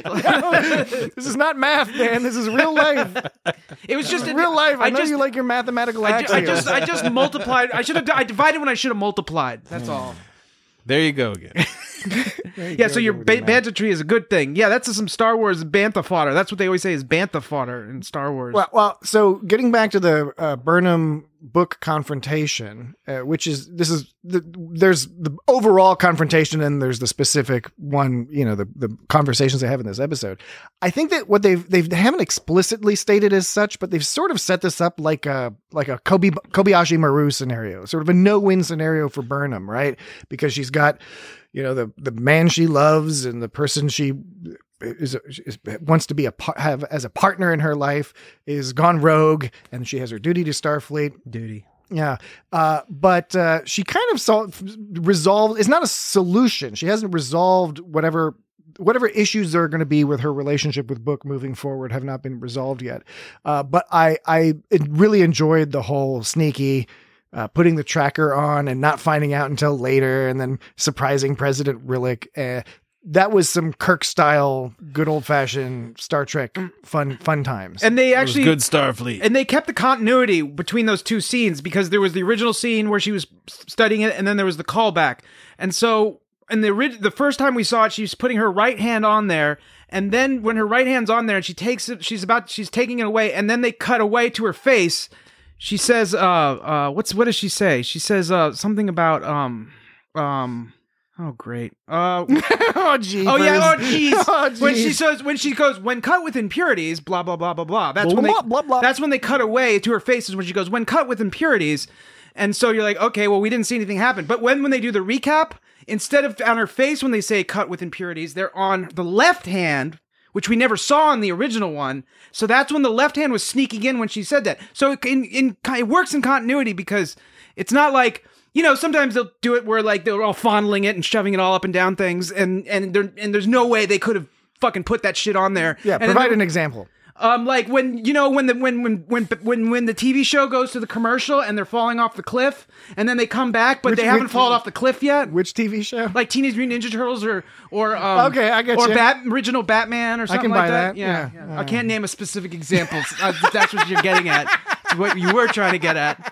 This is not math, man. This is real life. It was just Real life. I, know just, you like your mathematical I, ju- I axios. just I just multiplied. I should have. I divided when I should have multiplied. That's all. There you go again. Yeah, so your ba- bantha tree is a good thing. Yeah, that's some Star Wars bantha fodder. That's what they always say is bantha fodder in Star Wars. Well, well, so getting back to the uh, Burnham book confrontation, uh, which is this is the, there's the overall confrontation and there's the specific one. You know, the the conversations they have in this episode. I think that what they've they've they haven't explicitly stated as such, but they've sort of set this up like a like a Kobe, Kobayashi Maru scenario, sort of a no win scenario for Burnham, right? Because she's got, you know, the the man she loves and the person she is, is wants to be a par- have as a partner in her life is gone rogue, and she has her duty to Starfleet. duty. Yeah, uh, but uh, she kind of sol- resolved. It's not a solution. She hasn't resolved whatever whatever issues there are going to be with her relationship with Book moving forward have not been resolved yet. Uh, but I I really enjoyed the whole sneaky. Uh, putting the tracker on and not finding out until later, and then surprising President Rillick. Uh, that was some Kirk style, good old fashioned Star Trek fun fun times. And they It was actually good Starfleet. and they kept the continuity between those two scenes because there was the original scene where she was studying it, and then there was the callback. And so, in the orig- the first time we saw it, she was putting her right hand on there, And then when her right hand's on there and she takes it, she's about, she's taking it away. And then they cut away to her face. She says, uh, uh, what's, what does she say? She says, uh, something about, um, um, oh, great. Uh, oh, geez. oh, yeah. Oh, jeez. Oh, when she geez. says, when she goes, when cut with impurities, blah, blah, blah, blah, blah. That's Blah, when they, blah, blah, blah. that's when they cut away to her face is when she goes, when cut with impurities. And so you're like, okay, well, we didn't see anything happen. But when, when they do the recap, instead of on her face when they say cut with impurities, they're on the left hand, which we never saw in the original one. So that's when the left hand was sneaking in when she said that. So it, in, in, it works in continuity because it's not like, you know, sometimes they'll do it where like they're all fondling it and shoving it all up and down things. And, and, there, and there's no way they could have fucking put that shit on there. Yeah, and provide then, an example. Um, like when you know when the when when when when when the T V show goes to the commercial and they're falling off the cliff and then they come back but Which- they haven't which- fallen off the cliff yet. Which T V show? Like Teenage Mutant Ninja Turtles or or um, Okay, I get or you. Bat original Batman or something can like buy that. that. Yeah, Yeah. yeah. I can't name a specific example. uh, that's what you're getting at. It's what you were trying to get at.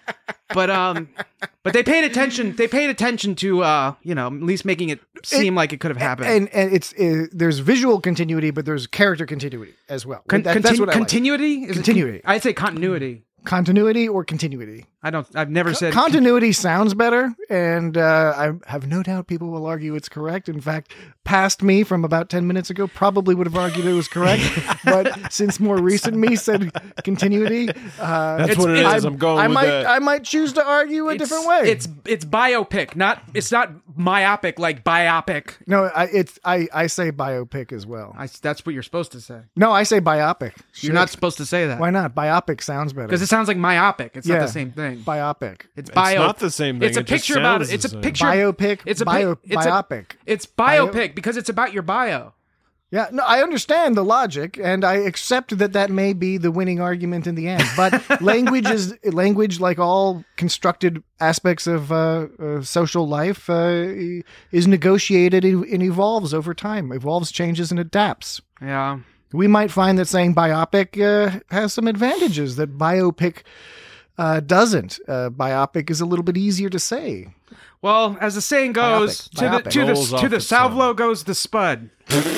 But um, but they paid attention. They paid attention to uh, you know, at least making it seem like it could have happened. And and it's uh, there's visual continuity, but there's character continuity as well. Con- That- contin- that's what I like. continuity. Is it Continuity. con- I'd say continuity. Continuity or continuity. I don't. I've never said Continuity sounds better, and uh, I have no doubt people will argue it's correct. In fact, past me from about ten minutes ago probably would have argued it was correct. But since more recent me said continuity, uh, That's It's- what it it's- is. I'm going I with might that. I might choose to argue a It's- different way. It's it's biopic, not it's not myopic like biopic. no, I, it's I, I say biopic as well. I, that's what you're supposed to say. No, I say biopic. You're Shit. not supposed to say that Why not? Biopic sounds better. because it sounds like myopic. It's Yeah. not the same thing. Biopic. It's It's bio. not the same thing. It's a It just picture about it. sounds It's a the same. picture. Biopic. It's a bio, pic- it's a- biopic. It's Bio- biopic because it's about your bio. Yeah, no, I understand the logic, and I accept that that may be the winning argument in the end. But language is language, like all constructed aspects of uh, uh, social life, uh, is negotiated and evolves over time. Evolves, changes, and adapts. Yeah. We might find that saying biopic uh, has some advantages that biopic uh, doesn't. Uh, biopic is a little bit easier to say. Well, as the saying goes, Biopic. to the Biopic. to Rolls the off to the the salvo goes the spud.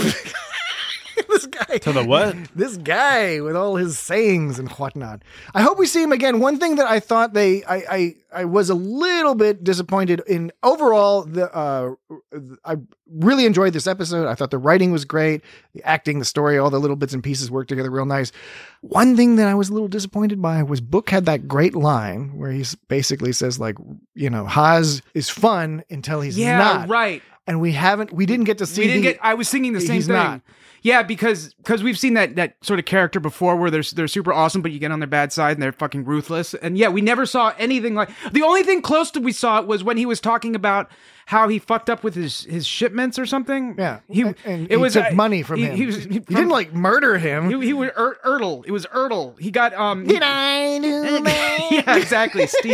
This guy. To the what? This guy with all his sayings and whatnot. I hope we see him again. One thing that I thought they, I, I, I was a little bit disappointed in overall. The uh, I really enjoyed this episode. I thought the writing was great, the acting, the story, all the little bits and pieces worked together real nice. One thing that I was a little disappointed by was Book had that great line where he basically says like, you know, Haas is fun until he's Yeah, not. right. And we haven't, we didn't get to see. We didn't the- get. I was thinking the same he's thing. not. Yeah, because because we've seen that that sort of character before, where they're they're super awesome, but you get on their bad side and they're fucking ruthless. And yeah, we never saw anything like. The only thing close to we saw it was when he was talking about how he fucked up with his his shipments or something. Yeah, he and, and it he was took uh, money from he, him. He, was, He didn't like murder him. He, he was Ur- Ertl. It was Ertl. He got um. Did I do that? Yeah, exactly. Steve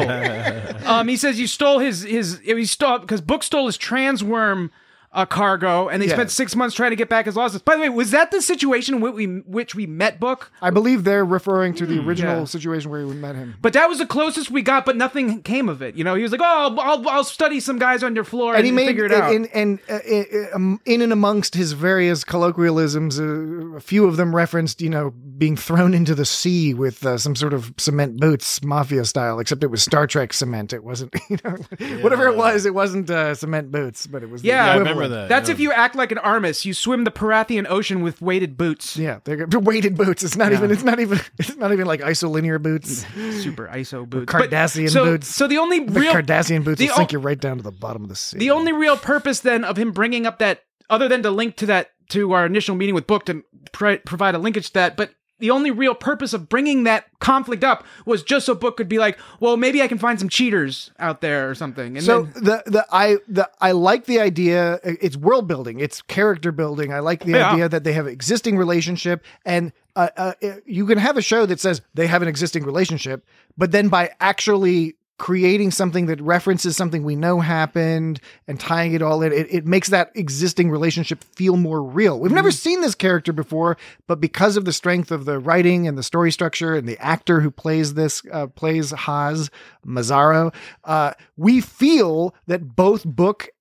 Ertl. um, he says you stole his his. He stole because Book stole his transworm uh, cargo, and they Yeah. spent six months trying to get back his losses. By the way, was that the situation in which we which we met Book? I believe they're referring to the original Yeah. situation where we met him. But that was the closest we got, but nothing came of it. You know, he was like, "Oh, I'll, I'll, I'll study some guys on your floor and, And he made figure it out." and, and uh, in, um, in and amongst his various colloquialisms, uh, a few of them referenced, you know, being thrown into the sea with uh, some sort of cement boots, mafia style. Except it was Star Trek cement. It wasn't, you know, whatever it was. It wasn't uh, cement boots, but it was. the Yeah, I I equivalent. remember that. That's yeah. if you act like an Armis. You swim the Parathian Ocean with weighted boots. Yeah, they're weighted boots. It's not Yeah. even. It's not even. It's not even like isolinear boots. Super I S O boots. But- Cardassian so, boots. So the only The real Cardassian boots the will o- sink you right down to the bottom of the sea. The only real purpose then of him bringing up that, other than to link to that, to our initial meeting with Book to pr- provide a linkage to that, but the only real purpose of bringing that conflict up was just so Book could be like, well, maybe I can find some cheaters out there or something. And so then, the the I the I like the idea. It's world building. It's character building. I like the Yeah. idea that they have existing relationship, and uh, uh, you can have a show that says they have an existing relationship, but then by actually creating something that references something we know happened and tying it all in, it, it makes that existing relationship feel more real. We've never seen this character before, but because of the strength of the writing and the story structure and the actor who plays this, uh, plays Haas, Mazzaro, uh, we feel that both Book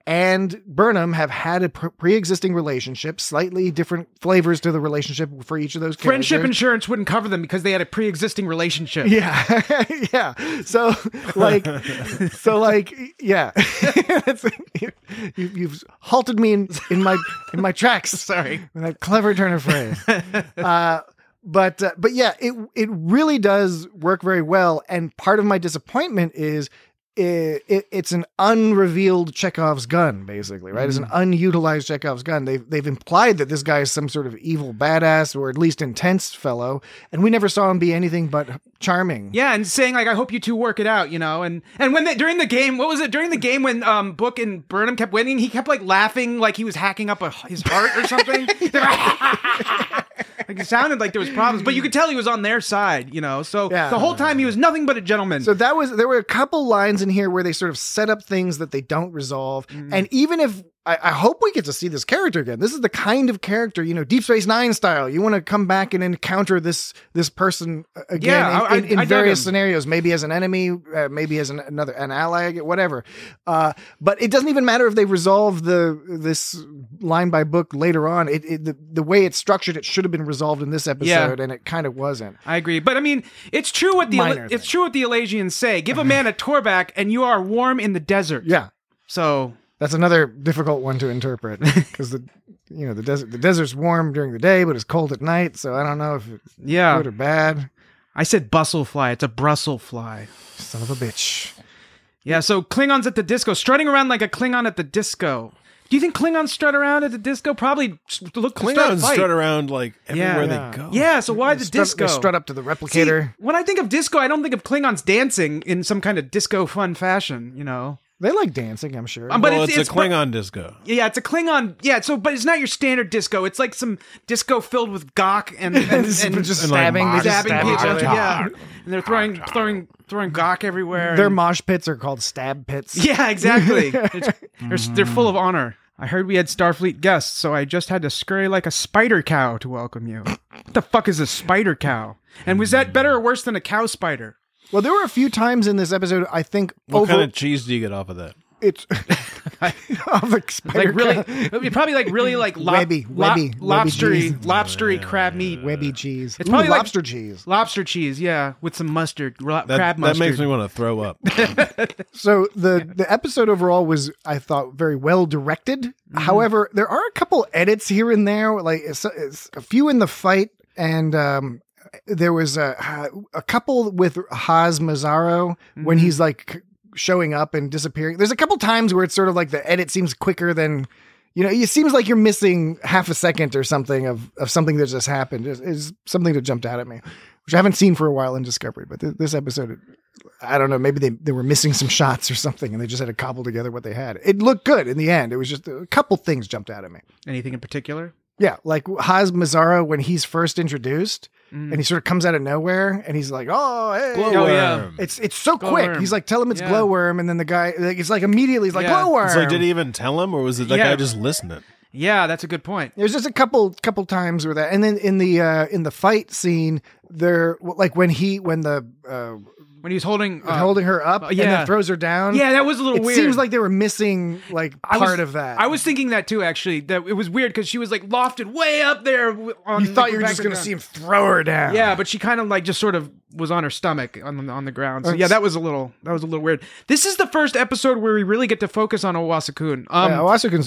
and Burnham have had a pre- pre-existing relationship, slightly different flavors to the relationship for each of those characters. Friendship insurance wouldn't cover them because they had a pre-existing relationship. Yeah, yeah. So, like, so, like, yeah. That's, you, you've halted me in, in my in my tracks. Sorry, with that clever turn of phrase. Uh, but uh, but yeah, it it really does work very well. And part of my disappointment is. It, it, it's an unrevealed Chekhov's gun, basically, right? Mm. It's an unutilized Chekhov's gun. They've, they've implied that this guy is some sort of evil badass or at least intense fellow, and we never saw him be anything but charming. Yeah, and saying, like, I hope you two work it out, you know? And and when they, during the game, what was it? During the game when um, Book and Burnham kept winning, he kept, like, laughing like he was hacking up a, his heart or something. Like, it sounded like there was problems, but you could tell he was on their side, you know? So yeah. The whole time he was nothing but a gentleman. So that was, there were a couple lines in here where they sort of set up things that they don't resolve. Mm. And even if, I, I hope we get to see this character again. This is the kind of character, you know, Deep Space Nine style. You want to come back and encounter this this person again yeah, in, I, in, in I, I various scenarios, maybe as an enemy, uh, maybe as an, another an ally, whatever. Uh, but it doesn't even matter if they resolve the this line by book later on. It, it the, the way it's structured, it should have been resolved in this episode, yeah. and it kind of wasn't. I agree, but I mean, it's true what the Minor it's thing. true what the Elasians say. Give a man a Torback, and you are warm in the desert. Yeah. So. That's another difficult one to interpret because the you know the desert the desert's warm during the day, but it's cold at night. So I don't know if it's yeah. good or bad. I said bustle fly. It's a Brussels fly. Son of a bitch. Yeah. So Klingons at the disco, strutting around like a Klingon at the disco. Do you think Klingons strut around at the disco? Probably look. Klingons strut, strut around like everywhere yeah. they go. Yeah. So why the strut, disco? They strut up to the replicator. See, when I think of disco, I don't think of Klingons dancing in some kind of disco fun fashion. You know. They like dancing, I'm sure. Um, but well, it's, it's, it's a Klingon but, disco. Yeah, it's a Klingon. Yeah, so but it's not your standard disco. It's like some disco filled with gawk and and, and, and just and stabbing, like stabbing stabbing people. Yeah, and they're throwing throwing throwing gawk everywhere. Their and, mosh pits are called stab pits. Yeah, exactly. they're, they're full of honor. I heard we had Starfleet guests, so I just had to scurry like a spider cow to welcome you. What the fuck is a spider cow? And was that better or worse than a cow spider? Well, there were a few times in this episode, I think. What over- kind of cheese do you get off of that? It's of a spider like really, probably like really like lo- webby, webby, lo- lobstery, webby lobstery crab meat, webby cheese. It's Ooh, probably lobster like, cheese, lobster cheese, yeah, with some mustard, ro- that, crab mustard. That makes me want to throw up. So the the episode overall was, I thought, very well directed. Mm-hmm. However, there are a couple edits here and there, like it's, it's a few in the fight, and um, there was a a couple with Haz Mazzaro mm-hmm. when he's like showing up and disappearing. There's a couple times where it's sort of like the edit seems quicker than, you know, it seems like you're missing half a second or something of, of something that just happened. Is is something that jumped out at me, which I haven't seen for a while in Discovery. But th- this episode, I don't know, maybe they, they were missing some shots or something and they just had to cobble together what they had. It looked good in the end. It was just a couple things jumped out at me. Anything in particular? Yeah, like Haz Mazzaro when he's first introduced, mm. and he sort of comes out of nowhere, and he's like, "Oh, hey, glowworm!" Yeah. It's it's so glowworm. quick. He's like, "Tell him it's yeah. glowworm," and then the guy, like, it's like immediately he's like, yeah. "Glowworm." It's like, did he even tell him, or was it that yeah. guy just listening? Yeah, that's a good point. There's just a couple couple times where that, and then in the uh, in the fight scene, there like when he when the uh, when he was holding uh, holding her up, uh, yeah. and then throws her down. Yeah, that was a little it weird. It seems like they were missing like part was, of that. I was thinking that too, actually. That it was weird because she was like lofted way up there. On you thought the you were just going to ground. see him throw her down. Yeah, but she kind of like just sort of was on her stomach on the, on the ground. So yeah, that was a little that was a little weird. This is the first episode where we really get to focus on Owasakun. Um, yeah, Owasakun's.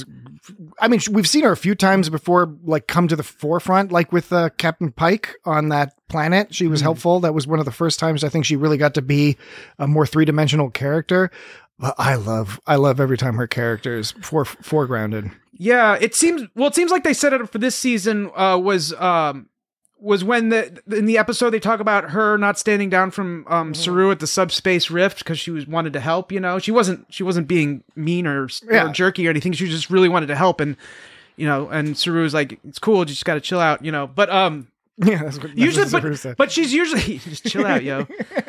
I mean, we've seen her a few times before, like come to the forefront, like with uh, Captain Pike on that planet. She was mm-hmm. helpful. That was one of the first times I think she really got to be a more three dimensional character. But I love, I love every time her character is fore, foregrounded. Yeah, it seems. Well, it seems like they set it up for this season. Uh, was um. was when the in the episode they talk about her not standing down from um, mm-hmm. Saru at the subspace rift because she was wanted to help. You know, she wasn't she wasn't being mean or, yeah. or jerky or anything. She just really wanted to help, and you know, and Saru's like, it's cool, you just got to chill out. You know, but um, yeah, that's what, that's usually, what but, said. but she's usually just chill out, yo.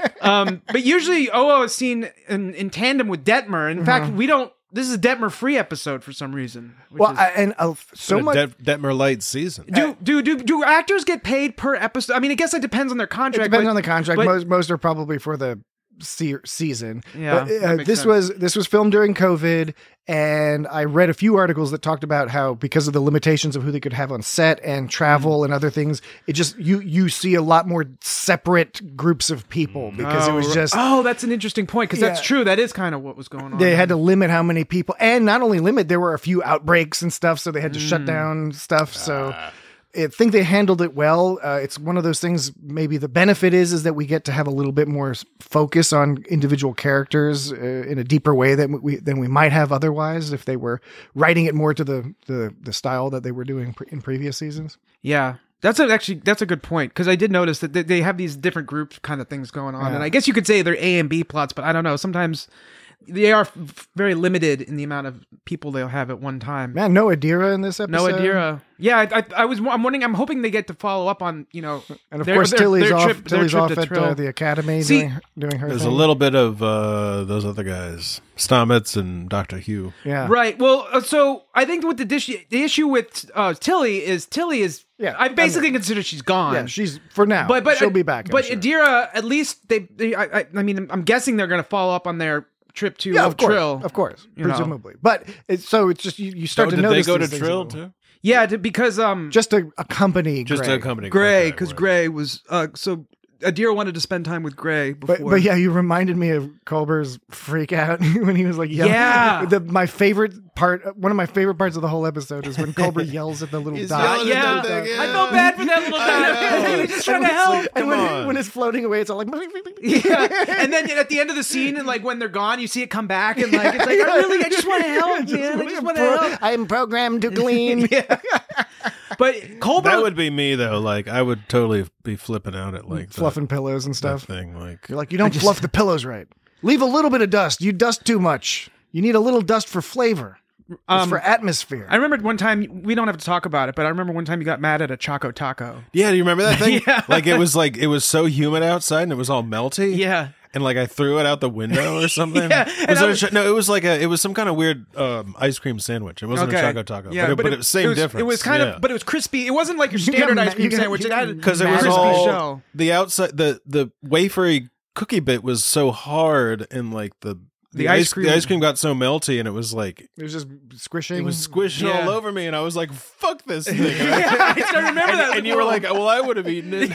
um, but usually O O is seen in, in tandem with Detmer. In mm-hmm. fact, we don't. This is a Detmer free episode for some reason. Well, is, I, and uh, so much Det- Detmer Light season. Do, do do do actors get paid per episode? I mean, I guess it depends on their contract. It depends but, on the contract. But, most most are probably for the se- season. Yeah, But, uh, that makes this sense. was this was filmed during COVID, and I read a few articles that talked about how because of the limitations of who they could have on set and travel and other things, it just you you see a lot more separate groups of people because it was Oh, just oh, that's an interesting point because that's Yeah. true. That is kind of what was going on. they had to limit how many people, and not only limit, there were a few outbreaks and stuff, so they had to shut down stuff. So I think they handled it well. Uh, it's one of those things. Maybe the benefit is is that we get to have a little bit more s- focus on individual characters uh, in a deeper way than we than we might have otherwise if they were writing it more to the the, the style that they were doing pre- in previous seasons. Yeah. That's a, actually that's a good point because I did notice that they, they have these different group kind of things going on, Yeah. and I guess you could say they're A and B plots, but I don't know. Sometimes they are f- very limited in the amount of people they'll have at one time. Man, no Adira in this episode. No Adira. Yeah, I, I, I was. I'm wondering. I'm hoping they get to follow up on you know. And of their- course, their- Tilly's their off. trip- their Tilly's trip off to at Trill. uh, the academy See, doing, doing her There's thing. a little bit of uh, those other guys, Stamets and Doctor Hugh. yeah. Right. Well, uh, so I think with the dish, the issue with uh, Tilly is Tilly is. Yeah, I I basically mean- consider she's gone. Yeah, she's for now. but but she'll be back. I'm But sure. Adira, at least they. they I, I, I mean, I'm guessing they're going to follow up on their trip to yeah, uh, of course, Trill. of course, you know. presumably. But it's, so it's just you, you start Oh, to did they notice go to these things a Trill little. too? Yeah, to, because um, Just to accompany Just Grey. a company. Gray, okay, because right. Gray was uh, so Adira wanted to spend time with Gray before. But, but yeah, you reminded me of Culber's freak out when he was like, yelling. Yeah. The, my favorite part, one of my favorite parts of the whole episode is when Culber yells at the little He's dot. yelling at yeah, that thing, yeah. I felt bad for that little guy. He was just trying to help. And when, Come on. when it's floating away, it's all like, Yeah, and then at the end of the scene, and like when they're gone, you see it come back, and like it's like I really, I just want to help, man. I just want to help. I am programmed to glean. Yeah. But Colbert, That would be me though. Like I would totally be flipping out at like Fluffing pillows and that, stuff. that thing. Like You're like, you don't fluff the pillows right. Leave a little bit of dust. You dust too much. You need a little dust for flavor. It's Um, for atmosphere. I remember one time. We don't have to talk about it, but I remember one time you got mad at a Choco Taco. yeah, do you remember that thing? Yeah. Like it was like it was so humid outside and it was all melty. Yeah. And like I threw it out the window or something. Yeah, and Was I it a was- ch- no, it was like a it was some kind of weird um, ice cream sandwich. It wasn't a Choco Taco. Yeah, but it, but it, was same was, difference. It was kind yeah. of, but it was crispy. It wasn't like your You got standard ma- ice cream you got- sandwich. you It got had because it was crispy all shell. the outside the the wafery cookie bit was so hard and like the the, The ice, ice cream- the ice cream got so melty and it was like It was just squishing. it was squishing Yeah. all over me and I was like fuck this thing. Yeah, I still remember and, that. and you were like well I would have eaten it.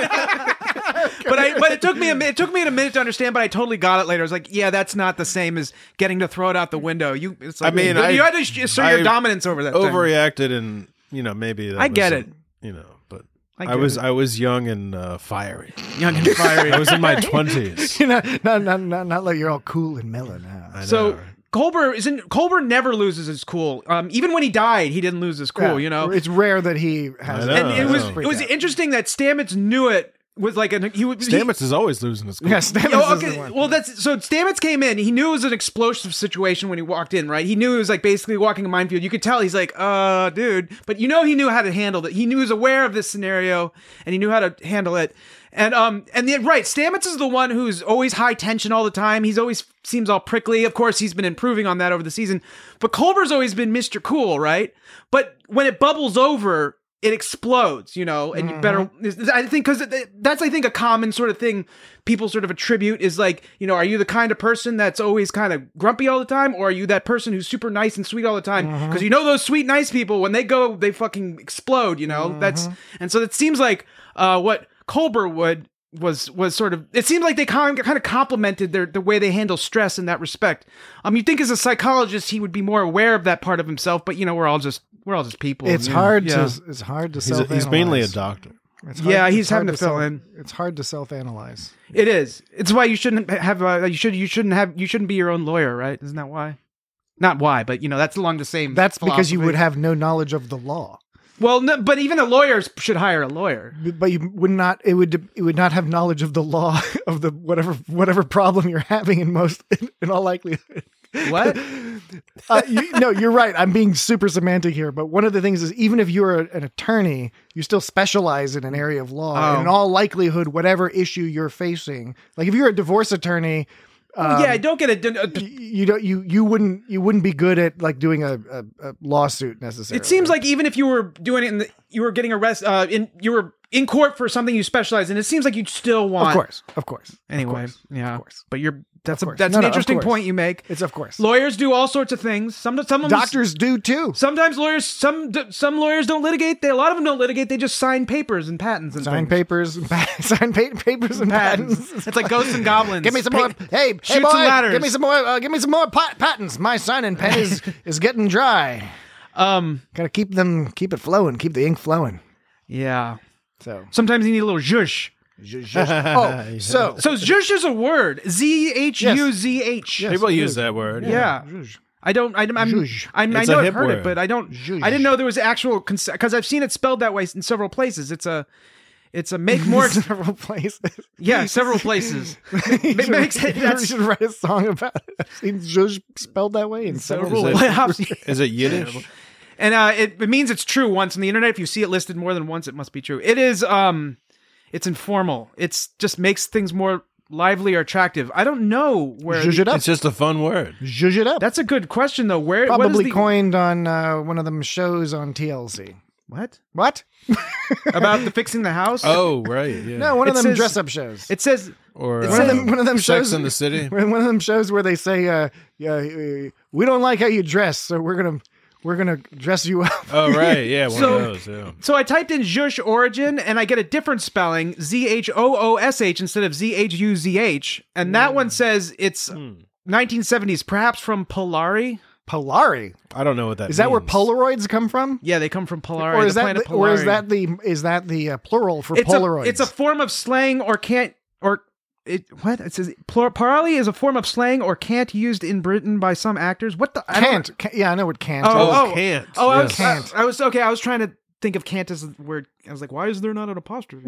but I, but it took me a minute. It took me a minute to understand. But I totally got it later. I was like, yeah, that's not the same as getting to throw it out the window. You, it's like, I mean, you, I- you had to sh- assert your I dominance over that. thing. Overreacted and you know maybe that I was get a- it. you know but I I, get was it. I was young and uh, fiery. young and fiery. I was in my twenties. You know, not, not, not, not like you're all cool and mellow now. So Colbert isn't. Colbert never loses his cool. Um, even when he died, he didn't lose his cool. Yeah, you know, it's rare that he has. I know, and I it was know. it was interesting that Stamets knew it. Was like an he would he- Stamets is always losing his cool. Yeah, Stamets Oh, is okay. the one. Well, that's so. Stamets came in. He knew it was an explosive situation when he walked in. Right? He knew it was like basically walking a minefield. You could tell he's like, "Uh, dude," but you know he knew how to handle it. He knew he was aware of this scenario and he knew how to handle it. And um, and the right, Stamets is the one who's always high tension all the time. He's always seems all prickly. Of course, he's been improving on that over the season. But Culber's always been Mister Cool, right? But when it bubbles over, it explodes, you know, and you better, I think, because that's, I think, a common sort of thing people sort of attribute is like, you know, are you the kind of person that's always kind of grumpy all the time? Or are you that person who's super nice and sweet all the time? Because you know, those sweet, nice people, when they go, they fucking explode, you know, that's, and so it seems like uh, what Colbert would, was was sort of it seemed like they kind of, kind of complimented their the way they handle stress in that respect. Um, you think as a psychologist he would be more aware of that part of himself, but you know we're all just we're all just people. It's Yeah. hard Yeah. to it's hard to He's, a, self. he's mainly a doctor. Yeah, he's having to fill in. It's hard to self-analyze. It is. It's why you shouldn't have. Uh, you should. You shouldn't have. You shouldn't be your own lawyer, right? Isn't that why? Not why, but you know that's along the same. That's because you philosophy. would have no knowledge of the law. Well, no, but even a lawyer should hire a lawyer. But you would not. It would. It would not have knowledge of the law of the whatever whatever problem you're having in most in all likelihood. What? uh, you, no, you're right. I'm being super semantic here, but one of the things is even if you're an attorney, you still specialize in an area of law. Oh. And in all likelihood, whatever issue you're facing, like if you're a divorce attorney, Um, yeah, don't get it. y- you don't you you wouldn't you wouldn't be good at like doing a, a, a lawsuit necessarily. It seems like even if you were doing it, in the, you were getting arrested, uh, in you were in court for something you specialize in. It seems like you'd still want. of course, of course. Anyway, of course, yeah. of course. But you're that's Of a course. that's No, an no, of interesting course. point you make. It's of course. Lawyers do all sorts of things. Some some of them Doctors do too. Sometimes lawyers, some some lawyers don't litigate. They, a lot of them don't litigate. They just sign papers and patents and Sign things. papers, and pa- sign pa- papers and patents. patents. It's like ghosts and goblins. Give me some Pa- more. Hey, hey, Chutes boy, and ladders. give me some more. Uh, give me some more pat- patents. My signing pen is is getting dry. Um. Got to keep them, keep it flowing, keep the ink flowing. Yeah. So, Sometimes you need a little zhush. oh, so So zhush is a word. Z H U Z H. Yes. People use that word. Yeah. Zhuzh. I don't. I, I'm. I'm, Zhuzh. I'm I It's know a I've hip heard it, word. but I don't. Zhuzh. I didn't know there was actual because I've seen it spelled that way in several places. It's a. It's a make more. several places. Yeah, several places. you, It makes should, it. you That's should write a song about it. I've seen Zhuzh spelled that way in several several Is it- places. Is it Yiddish? And uh, it, it means it's true once on the internet. If you see it listed more than once, it must be true. It is. Um, it's informal. It's just makes things more lively or attractive. I don't know where. Zhuzh it up. It's just a fun word. Zhuzh it up. That's a good question though. Where what is Probably the, coined on uh, one of them shows on T L C. what What? about the fixing the house? Oh, right. Yeah. No, one of It them says- dress up shows. It says Or It one of says- them, one of them Sex shows in the City. One of them shows where they say, uh, "Yeah, uh, we don't like how you dress, so we're gonna we're gonna dress you up." Oh, right. Yeah, one So- of those. Yeah. So I typed in Zhush origin and I get a different spelling, Z H O O S H instead of Z H U Z H. And that one says it's nineteen seventies, perhaps from Polari. Polari. I don't know what that Is that where means. Polaroids come from? Yeah, they come from Polari. Or is the that planet the, or is Polari. that the is that the uh, plural for it's Polaroids? A, it's a form of slang or can't or it what it says. Plur, Parali is a form of slang or can't used in Britain by some actors. What the I don't- can't. Ca- yeah, I know what can't. Oh, is. oh, can't. Oh, I was, Yes. Can't. I, I was okay. I was trying to think of can't as a word. I was like, why is there not an apostrophe?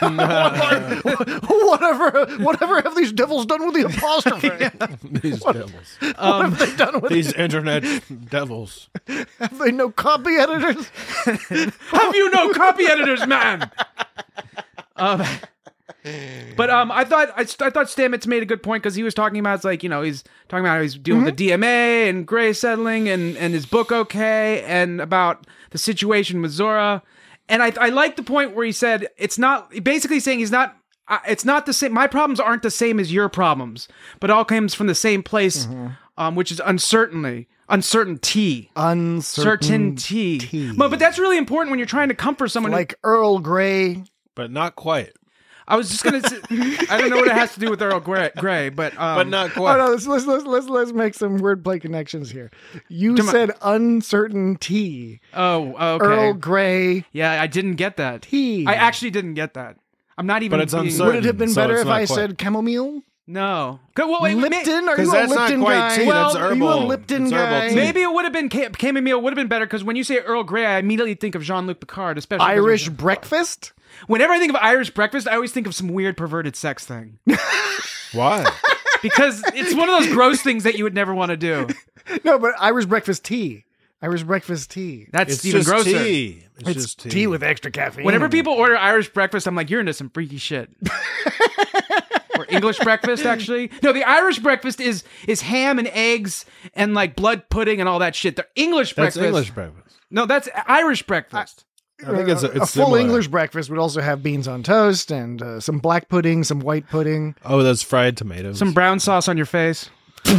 whatever, whatever have these devils done with the apostrophe? These devils. What have they done with These internet devils. Have they no copy editors? Have you no copy editors, man? Um, but um, I thought I, I thought Stamets made a good point because he was talking about it's like you know he's talking about how he's dealing with the D M A and Gray settling and and his book okay and about the situation with Zora, and I I like the point where he said it's not basically saying he's not. Uh, it's not the same. My problems aren't the same as your problems, but it all comes from the same place, um, which is uncertainty, uncertainty. Uncertainty. Certainty. But, but that's really important when you're trying to comfort someone. Like Earl Grey. But not quite. I was just gonna. Say, I don't know what it has to do with Earl Grey, Grey but um, But not Oh, quite. no, let's, let's, let's, let's, let's make some wordplay connections here. You Come on. said uncertainty. Oh, okay. Earl Grey. Yeah, I didn't get that. Tea. I actually didn't get that. I'm not even. But it's being- uncertain. Would it have been So better it's if not I quite. said chamomile? No. Go- Well, wait, wait, may- Lipton? Are 'Cause you a that's not Lipton quite guy? tea, that's Are you a herbal. Lipton It's herbal guy? tea. Maybe it would have been ca- chamomile would have been better because when you say Earl Grey, I immediately think of Jean-Luc Picard, especially because Irish of- breakfast? Whenever I think of Irish breakfast, I always think of some weird perverted sex thing Why? because it's one of those gross things that you would never want to do. No, but Irish breakfast tea. Irish breakfast tea. That's It's even just grosser. tea. It's, It's just tea. tea with extra caffeine. Whenever in it. people order Irish breakfast, I'm like, you're into some freaky shit. Or English breakfast, actually. No, the Irish breakfast is is ham and eggs and like blood pudding and all that shit. The English That's breakfast. English breakfast. No, that's Irish breakfast. I think it's a, it's a full similar. English breakfast would also have beans on toast and uh, some black pudding, some white pudding. Oh, those fried tomatoes. Some brown sauce on your face.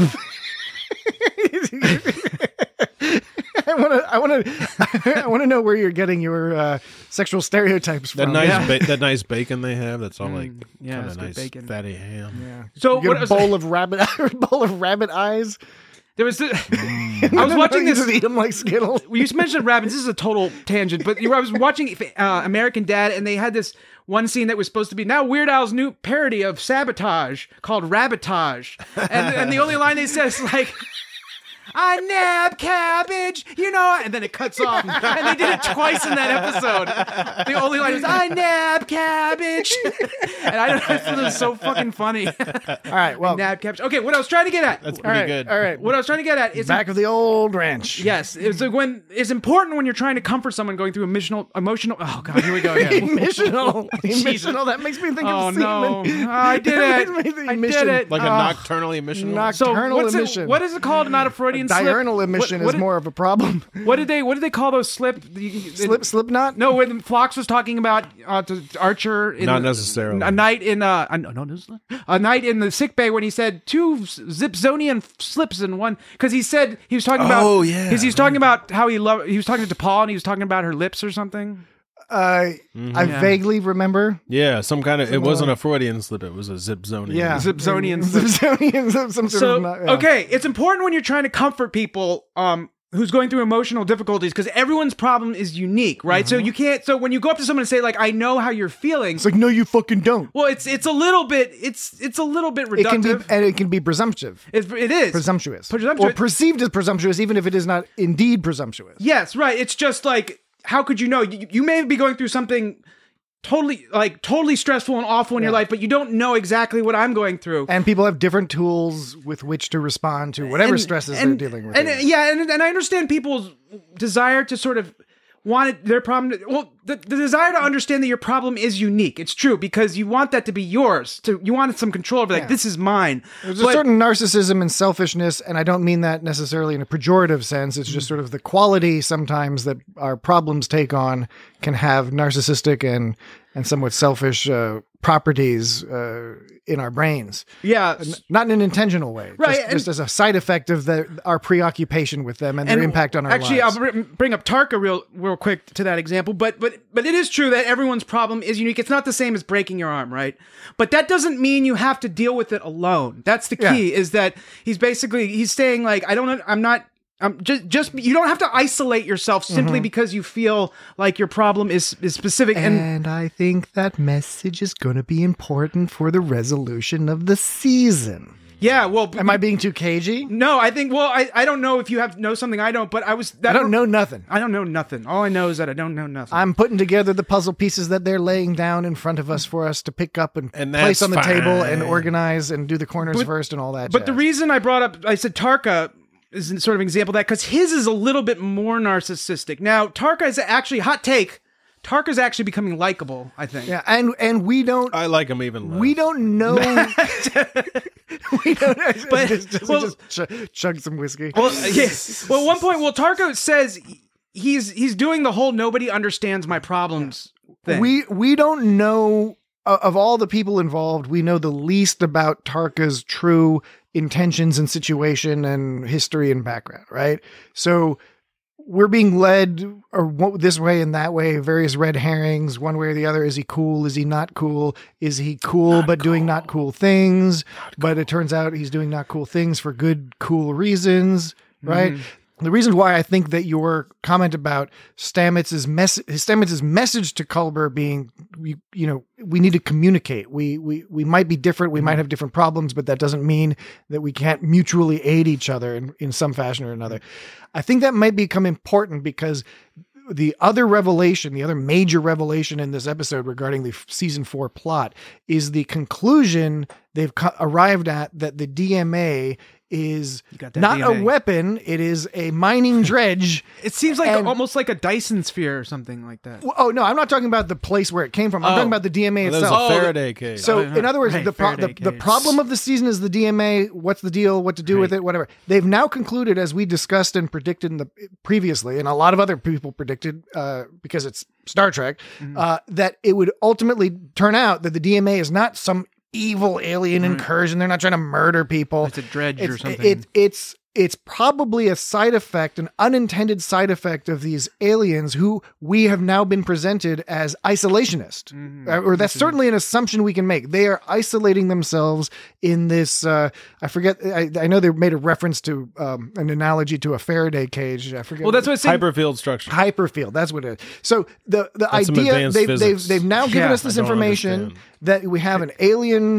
I want to, I want to, I want to know where you're getting your uh, sexual stereotypes that from. nice Yeah. ba- that nice bacon they have. That's all like yeah, kind it's of good nice bacon. fatty ham. Yeah. So You what get a was, bowl of rabbit, a bowl of rabbit eyes. there was the, I was watching You this. just eat them like Skittles. You mentioned rabbits. This is a total tangent, but you- I was watching uh, American Dad, and they had this one scene that was supposed to be now Weird Al's new parody of Sabotage called Rabbitage, and and the only line they said is like, I nab cabbage, you know, and then it cuts off. And they did it twice in that episode. The only line was, I nab cabbage. And I don't know, this is so fucking funny. All right, well, Nab cabbage. Okay, what I was trying to get at. That's all pretty right, good. all right. What I was trying to get at is Back of the old ranch. yes, it's like when it's important when you're trying to comfort someone going through emotional emotional. Oh god, here we go again. Emissional. Jesus. Emissional. That makes me think Oh of no, semen. I did That it. makes me think I emission. did it. Like a Oh. nocturnal emission. Noc- So Nocturnal what's it, emission. what is it called? Not a Freudian slip. Diurnal emission What- what is did- more of a problem. What did they? What did they call those slip? the- Slip, slip knot? No, when Phlox was talking about uh, to Archer, in Not the- necessarily. a night in uh, a, no, no, no, a night in the sick bay when he said two Zipzonian slips in one, because he said he was talking about. Oh, yeah. because he was talking about how he loved. He was talking to Paul and he was talking about her lips or something. Uh, I Yeah. vaguely remember. Yeah, some kind of. It wasn't a Freudian slip. It was a Zipzonian. Yeah. Zipzonian slip. Zipzonian, some, some sort So of knot, yeah. okay, it's important when you're trying to comfort people um who's going through emotional difficulties because everyone's problem is unique, right? So you can't. So when you go up to someone and say like, "I know how you're feeling," It's like, no, you fucking don't. well, it's it's a little bit it's it's a little bit It can be, reductive. and it can be presumptive. It, it is Presumptuous. Presumptuous. Or perceived as presumptuous, even if it is not indeed presumptuous. Yes, right. It's just like, how could you know? You, you may be going through something totally like totally stressful and awful in your Yeah. life, but you don't know exactly what I'm going through. And people have different tools with which to respond to whatever And- stresses and- they're dealing with. And uh, yeah, and, and I understand people's desire to sort of want it, their problem. To, well, the, the desire to understand that your problem is unique. It's true because you want that to be yours. To you want some control over. Like Yeah. this is mine. There's a But- certain narcissism and selfishness, and I don't mean that necessarily in a pejorative sense. It's just sort of the quality sometimes that our problems take on can have narcissistic and and somewhat selfish uh, properties uh, in our brains. yeah. Not in an intentional way, Right, Just, and- just as a side effect of the, our preoccupation with them and, their impact on our actually, lives. I'll br- bring up Tarka real, real quick to that example. But but but it is true that everyone's problem is unique. It's not the same as breaking your arm, right? But that doesn't mean you have to deal with it alone. That's the key. Yeah. Is that he's basically he's saying like I don't I'm not. Um, just, just you don't have to isolate yourself simply because you feel like your problem is is specific. And, And I think that message is going to be important for the resolution of the season. yeah, well, Am I being too cagey? no, I think. Well, I, I don't know if you have know something I don't, but I was. That I don't know nothing. I don't know nothing. All I know is that I don't know nothing. I'm putting together the puzzle pieces that they're laying down in front of us for us to pick up and, And place that's on the table and fine. organize and do the corners first and all that. But the jazz. reason I brought up, I said Tarka is sort of an example of that because his is a little bit more narcissistic. Now, Tarka is actually, hot take, Tarka is actually becoming likable, I think. yeah, and and we don't I like him even less. we don't know. we don't. But- just, just, well- just ch- chug some whiskey. Well, yeah. Well, at one point, well, Tarka says he's he's doing the whole nobody understands my problems thing. We we don't know uh, of all the people involved. We know the least about Tarka's true intentions and situation and history and background, right? So we're being led or wo- this way and that way, various red herrings, one way or the other. Is he cool? Is he not cool? Is he cool but doing not cool things? But it turns out he's doing not cool things for good, cool reasons, right? The reason why I think that your comment about Stamets's mess, Stamets's message to Culber being, you, you know, we need to communicate. We we we might be different. We might have different problems, but that doesn't mean that we can't mutually aid each other in, in some fashion or another. I think that might become important because the other revelation, the other major revelation in this episode regarding the season four plot is the conclusion they've co- arrived at that the D M A is got that not D M A. a weapon. It is a mining dredge. it seems like and- almost like a Dyson sphere or something like that. Well, oh no, I'm not talking about the place where it came from. I'm Oh. talking about the D M A That was itself. a Faraday cage. So, Oh, in other words, right, the, pro- the Faraday the cage. problem of the season is the D M A. What's the deal? What to do with Right. it? Whatever. They've now concluded, as we discussed and predicted in the previously, and a lot of other people predicted, uh, because it's Star Trek, Mm-hmm. uh, that it would ultimately turn out that the D M A is not some evil alien incursion. They're not trying to murder people. It's a dredge or It's- something. It, it's it's probably a side effect, an unintended side effect of these aliens who we have now been presented as isolationist. Mm-hmm. Uh, or that's certainly an assumption we can make. They are isolating themselves in this, uh, I forget, I, I know they made a reference to um, an analogy to a Faraday cage. I forget. well, that's what it's saying. Hyperfield structure. Hyperfield. That's what it is. So the the That's some idea advanced they've, they've physics. they've now given Yeah, us this I don't information understand. that we have an alien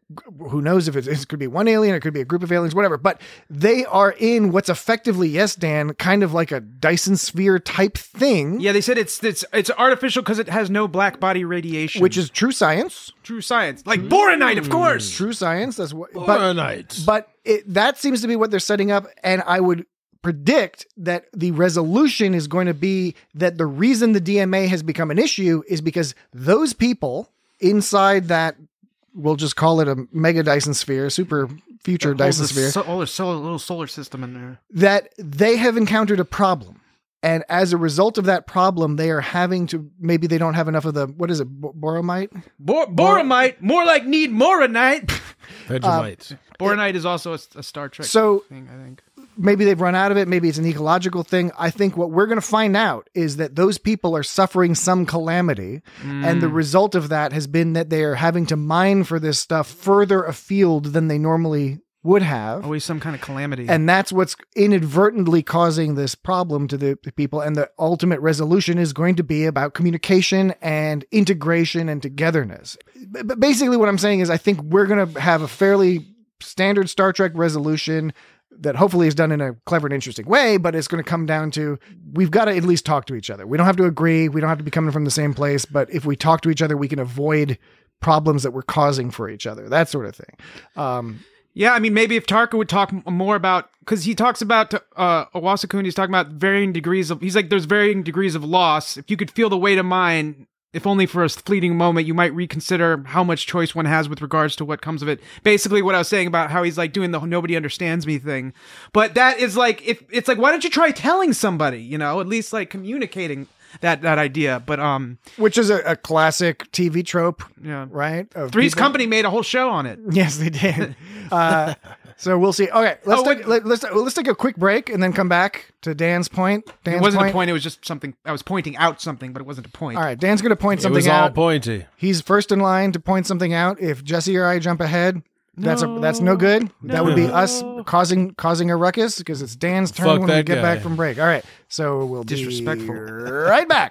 who knows if it's, it could be one alien, it could be a group of aliens, whatever. But they are in what's effectively, yes, Dan, kind of like a Dyson sphere type thing. Yeah, they said it's it's it's artificial because it has no black body radiation, Which is true science. true science, like boronite, of course. True science. That's what. But, Boronite. but it, that seems to be what they're setting up, and I would predict that the resolution is going to be that the reason the D M A has become an issue is because those people inside that, we'll just call it a mega Dyson sphere, super future Dyson sphere, So, oh, there's so, a little solar system in there. that they have encountered a problem. And as a result of that problem, they are having to, maybe they don't have enough of the, what is it, bo- boromite? Bor- boronite, more like need moronite. Vegemite. Boronite is also a, a Star Trek So thing, I think. maybe they've run out of it. Maybe it's an ecological thing. I think what we're going to find out is that those people are suffering some calamity. And the result of that has been that they are having to mine for this stuff further afield than they normally would have. Always some kind of calamity. And that's what's inadvertently causing this problem to the the people. And the ultimate resolution is going to be about communication and integration and togetherness. B- But basically what I'm saying is I think we're going to have a fairly standard Star Trek resolution that hopefully is done in a clever and interesting way, but it's going to come down to, we've got to at least talk to each other. We don't have to agree. We don't have to be coming from the same place, but if we talk to each other, we can avoid problems that we're causing for each other, that sort of thing. Um, Yeah, I mean, maybe if Tarka would talk m- more about, because he talks about uh, Owasakun, he's talking about varying degrees of, he's like, there's varying degrees of loss. If you could feel the weight of mine, if only for a fleeting moment, you might reconsider how much choice one has with regards to what comes of it. Basically, what I was saying about how he's like doing the nobody understands me thing. But that is like, if it's like, why don't you try telling somebody, you know, at least like communicating that that idea. But um, which is a, a classic T V trope, yeah, right? Of Three's people- Company made a whole show on it. Yes, they did. Uh, so we'll see. Okay, let's Oh, take wait. let, let's let's take a quick break and then come back to Dan's point. Dan's It wasn't point. a point. It was just something. I was pointing out something, but it wasn't a point. All right, Dan's going to point It something was all out. pointy. He's first in line to point something out. If Jesse or I jump ahead, that's a that's no good. That would be us causing causing a ruckus because it's Dan's turn Fuck when we that get guy. back from break. All right, so we'll Disrespectful. be right back.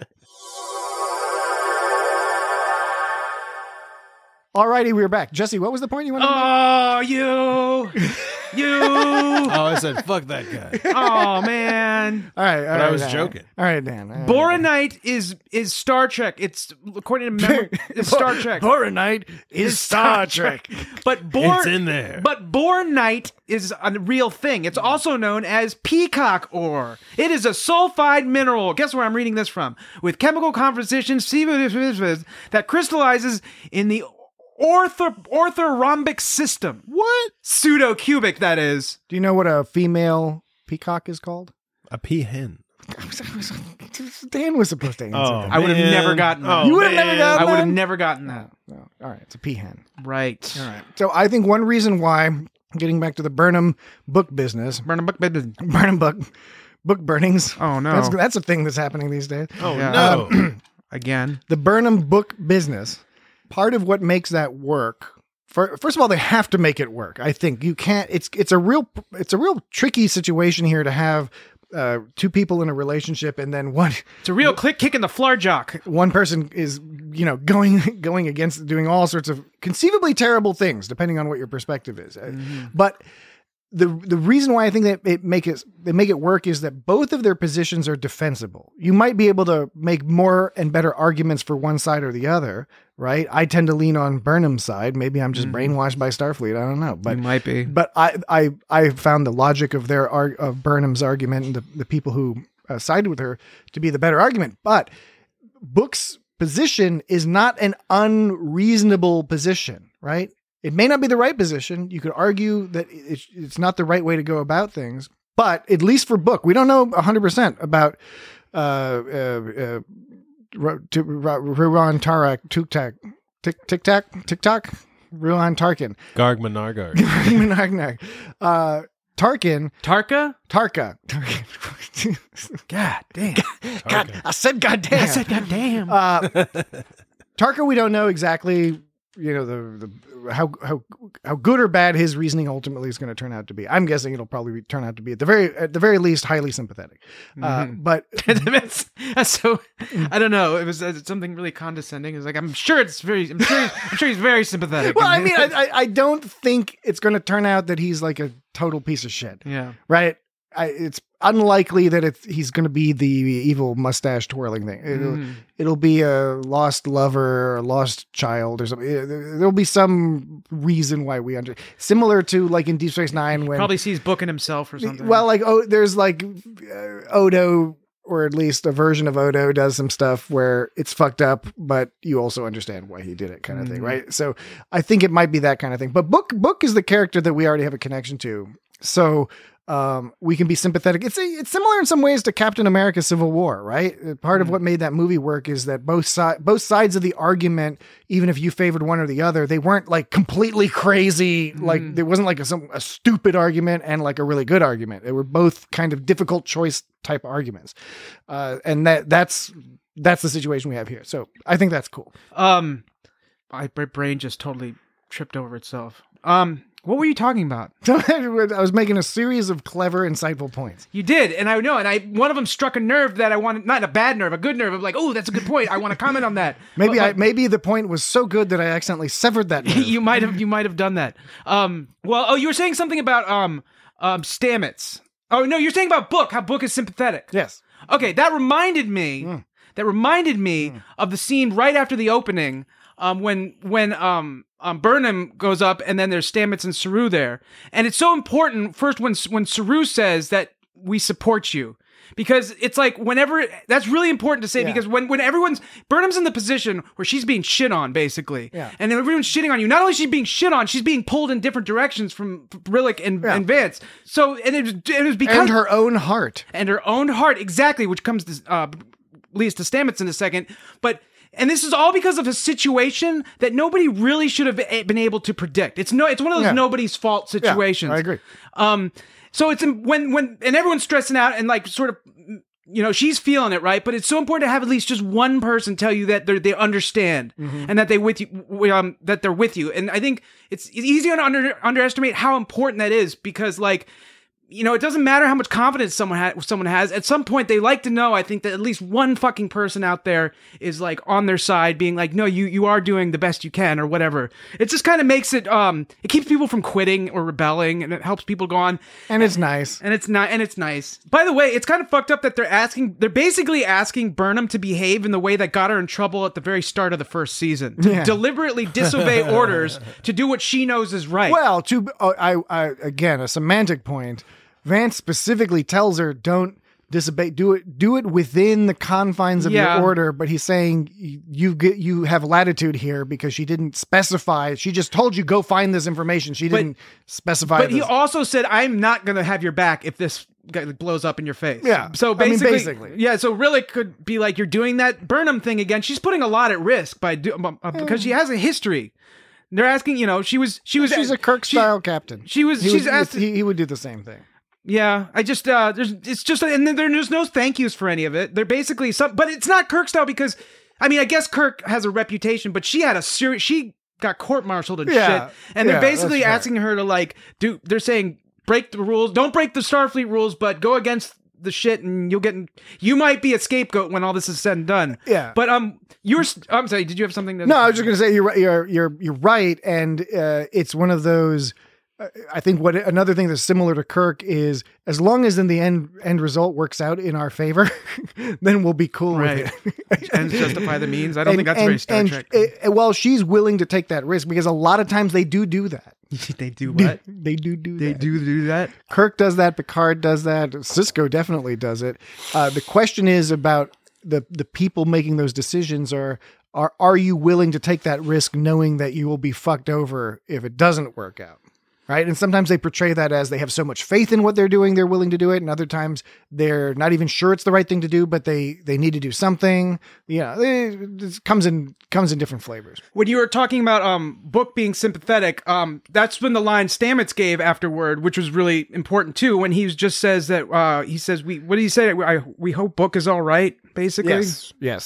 Alrighty, we're back. Jesse, what was the point you wanted to make? Oh, you, you. Oh, I said, fuck that guy. Oh man. All right, all But right, I was Dan. joking. All right, Dan. All right. Boronite is is Star Trek. It's according to mem- it's Star Trek. Boronite is Star Trek. But Bor- It's in there. But Boronite is a real thing. It's also known as peacock ore. It is a sulfide mineral. Guess where I'm reading this from? With chemical composition that crystallizes in the ortho orthorhombic system. What? Pseudo-cubic, that is. Do you know what a female peacock is called? A peahen. Dan was supposed to answer Oh, that. I would have man. never gotten that. Oh, You would have never man. gotten I would have that? never gotten that. No. All right, it's a peahen. Right. All right. So I think one reason why, getting back to the Burnham book business, Burn a book, baby. Burnham book, book burnings. Oh, no. That's, that's a thing that's happening these days. Oh, Yeah. no. Again. The Burnham book business, part of what makes that work, for, first of all, they have to make it work. I think you can't, it's, it's a real, it's a real tricky situation here to have uh, two people in a relationship and then one, It's a real click kick in the floor jock. one person is, you know, going, going against doing all sorts of conceivably terrible things, depending on what your perspective is. Mm-hmm. But the the reason why I think that it make it they make it work is that both of their positions are defensible. You might be able to make more and better arguments for one side or the other, right? I tend to lean on Burnham's side. Maybe I'm just brainwashed by Starfleet. I don't know, but You might be. But I I I found the logic of their arg- of Burnham's argument and the the people who uh, sided with her to be the better argument. But Book's position is not an unreasonable position, right? It may not be the right position. You could argue that it's, it's not the right way to go about things, but at least for Book, we don't know one hundred percent about uh, uh, uh, Ruan Tarak, Tuk-Tak, Tic-Tac, Tic-Tac, Ruan Tarkin. Gargman Nargarg. Nargnag. Uh, Tarkin, Tarka? Tarka. Tarkin. God damn. God, I said goddamn. I said goddamn. Uh, Tarka, we don't know exactly you know, the, the how how how good or bad his reasoning ultimately is going to turn out to be. I'm guessing it'll probably be, turn out to be at the very at the very least highly sympathetic. Mm-hmm. Uh, but that's, that's so I don't know. It was uh, something really condescending. It's like I'm sure it's very. I'm sure. He's, I'm sure he's very sympathetic. well, I mean, I, I I don't think it's going to turn out that he's like a total piece of shit. Yeah. Right. I, it's unlikely that it's, he's going to be the evil mustache twirling thing. It'll, Mm. it'll be a lost lover or a lost child or something. There'll be some reason why we under similar to like in Deep Space Nine when Probably sees booking himself or something. well, like oh, there's like uh, Odo, or at least a version of Odo does some stuff where it's fucked up, but you also understand why he did it, kind of Mm. thing, right? So I think it might be that kind of thing. But Book Book is the character that we already have a connection to, so. Um, we can be sympathetic. It's a, it's similar in some ways to Captain America: Civil War, right? Part of what made that movie work is that both sides, both sides of the argument, even if you favored one or the other, they weren't like completely crazy. Mm. Like there wasn't like a, some a stupid argument and like a really good argument. They were both kind of difficult choice type arguments, uh, and that that's that's the situation we have here. So I think that's cool. Um, my brain just totally tripped over itself. Um. What were you talking about? I was making a series of clever, insightful points. You did, and I know, and I one of them struck a nerve that I wanted, not a bad nerve, a good nerve. I'm like, oh, that's a good point. I want to comment on that. Maybe but, I maybe the point was so good that I accidentally severed that nerve. you might have you might have done that. Um, well, oh, you were saying something about um um Stamets. Oh no, you're saying about Book. How Book is sympathetic. Yes. Okay, that reminded me. Mm. That reminded me Mm. of the scene right after the opening. Um, when when um, um Burnham goes up and then there's Stamets and Saru there, and it's so important. First, when when Saru says that we support you, because it's like whenever that's really important to say Yeah. because when when everyone's Burnham's in the position where she's being shit on basically, Yeah. and everyone's shitting on you. Not only is she being shit on, she's being pulled in different directions from Rillick and, Yeah. and Vance. So and it was, it was because And her own heart. and her own heart exactly, which comes to uh, leads to Stamets in a second, but. And this is all because of a situation that nobody really should have been able to predict. It's no, it's one of those Yeah. nobody's fault situations. I agree. Um, so it's when when and everyone's stressing out and like sort of, you know, she's feeling it, right? But it's so important to have at least just one person tell you that they they understand Mm-hmm. and that they with you, um, that they're with you. And I think it's, it's easy to under, underestimate how important that is because like. You know, it doesn't matter how much confidence someone ha- someone has. At some point, they like to know. I think that at least one fucking person out there is like on their side, being like, "No, you you are doing the best you can," or whatever. It just kind of makes it. Um, it keeps people from quitting or rebelling, and it helps people go on. And it's nice. And it's not. And it's nice. By the way, it's kind of fucked up that they're asking. They're basically asking Burnham to behave in the way that got her in trouble at the very start of the first season, to Yeah. deliberately disobey orders to do what she knows is right. Well, to uh, I, I again a semantic point. Vance specifically tells her, "Don't disobey. Do it. Do it within the confines of Yeah. your order." But he's saying you you get you have latitude here because she didn't specify. She just told you go find this information. She But- didn't specify. But he this. also said, "I'm not going to have your back if this guy blows up in your face." Yeah. So I mean, basically, basically. yeah. So really, could be like you're doing that Burnham thing again. She's putting a lot at risk by do, uh, because she has a history. They're asking, you know, she was she was She's a Kirk she- style captain. She was He she's would, asked. he, he would do the same thing. Yeah, I just uh there's it's just and then there's no thank yous for any of it. They're basically some, but it's not Kirk style because I mean I guess Kirk has a reputation, but she had a serious she got court-martialed and Yeah, shit, and they're yeah, basically that's fair. asking her to like do. They're saying break the rules, don't break the Starfleet rules, but go against the shit, and you'll get. You might be a scapegoat when all this is said and done. Yeah. but um, you're. I'm sorry. Did you have something? To, No, I was just going to say you're right. You're you're you're right, and uh, it's one of those. Uh, I think what another thing that's similar to Kirk is as long as in the end end result works out in our favor, then we'll be cool Right. with it. Ends justify the means. I don't And- think that's and, very Star and, Trek. uh, well, she's willing to take that risk because a lot of times they do do that. they do what? They do do They that. do do that. Kirk does that. Picard does that. Cisco definitely does it. Uh, the question is about the the people making those decisions are are are you willing to take that risk knowing that you will be fucked over if it doesn't work out? Right. And sometimes they portray that as they have so much faith in what they're doing, they're willing to do it. And other times they're not even sure it's the right thing to do, but they, they need to do something. Yeah. It, it comes in, comes in different flavors. When you were talking about um Book being sympathetic, um that's when the line Stamets gave afterward, which was really important too. When he just says that uh he says we what did he say? I, we hope Book is all right. Basically, Yes. Yes.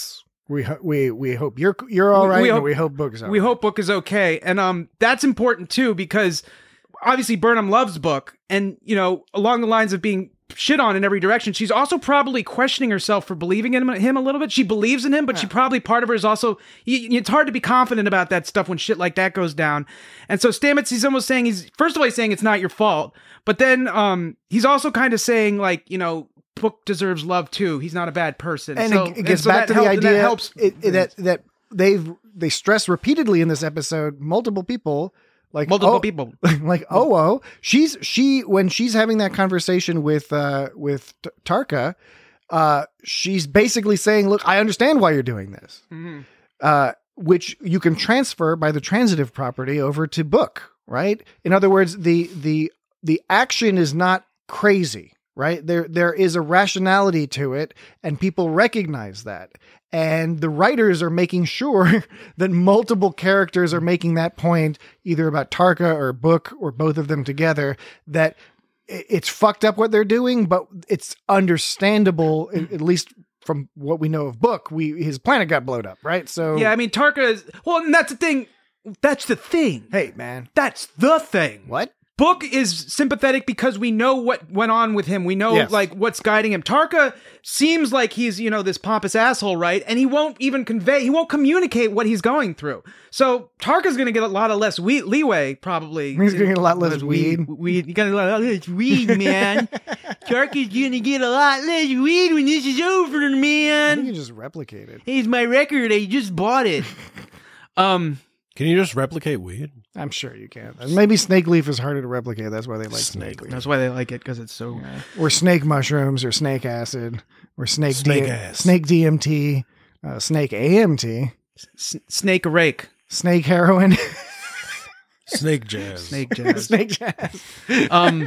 We ho- we we hope you're you're all We- right, we and hope- we hope Book is all we right. hope Book is okay, and um, that's important too because obviously Burnham loves Book, and you know, along the lines of being shit on in every direction, she's also probably questioning herself for believing in him, him a little bit. She believes in him, but she probably part of her is also. y- It's hard to be confident about that stuff when shit like that goes down, and so Stamets, he's almost saying he's first of all he's saying it's not your fault, but then um, he's also kind of saying like you know. Book deserves love too. He's not a bad person, And so, it, it gets so back that to the help- idea that helps. it, it- that that they've they stress repeatedly in this episode. Multiple people, like multiple oh, people. like oh oh, she's she when she's having that conversation with uh with T- Tarka, uh, she's basically saying, "Look, I understand why you're doing this," Mhm. uh, which you can transfer by the transitive property over to Book, right? In other words, the the the action is not crazy. Right? There, there is a rationality to it, and people recognize that. And the writers are making sure that multiple characters are making that point, either about Tarka or Book or both of them together, that i- it's fucked up what they're doing, but it's understandable, a- at least from what we know of Book. We his planet got blown up, right? So Yeah, I mean Tarka is well, and that's the thing. That's the thing. hey, man, That's the thing. what? Book is sympathetic because we know what went on with him. We know Yes. like what's guiding him. Tarka seems like he's, you know, this pompous asshole, right? And he won't even convey, he won't communicate what he's going through. So Tarka's going to get a lot of less we- leeway, probably. He's gonna get a lot less weed. Weed. You got a lot less weed, man. Tarka's going to get a lot less weed when this is over, I think man. you just replicate it. Here's my record. I just bought it. Um... Can you just replicate weed? I'm sure you can. Maybe snake leaf is harder to replicate. That's why they like snake, Snake leaf. That's why they like it, because it's so. Or snake mushrooms, or snake acid, or snake Snake D- ass. snake D M T, uh, snake A M T, S- snake rake. snake heroin, Snake jazz. Snake jazz. snake jazz. um,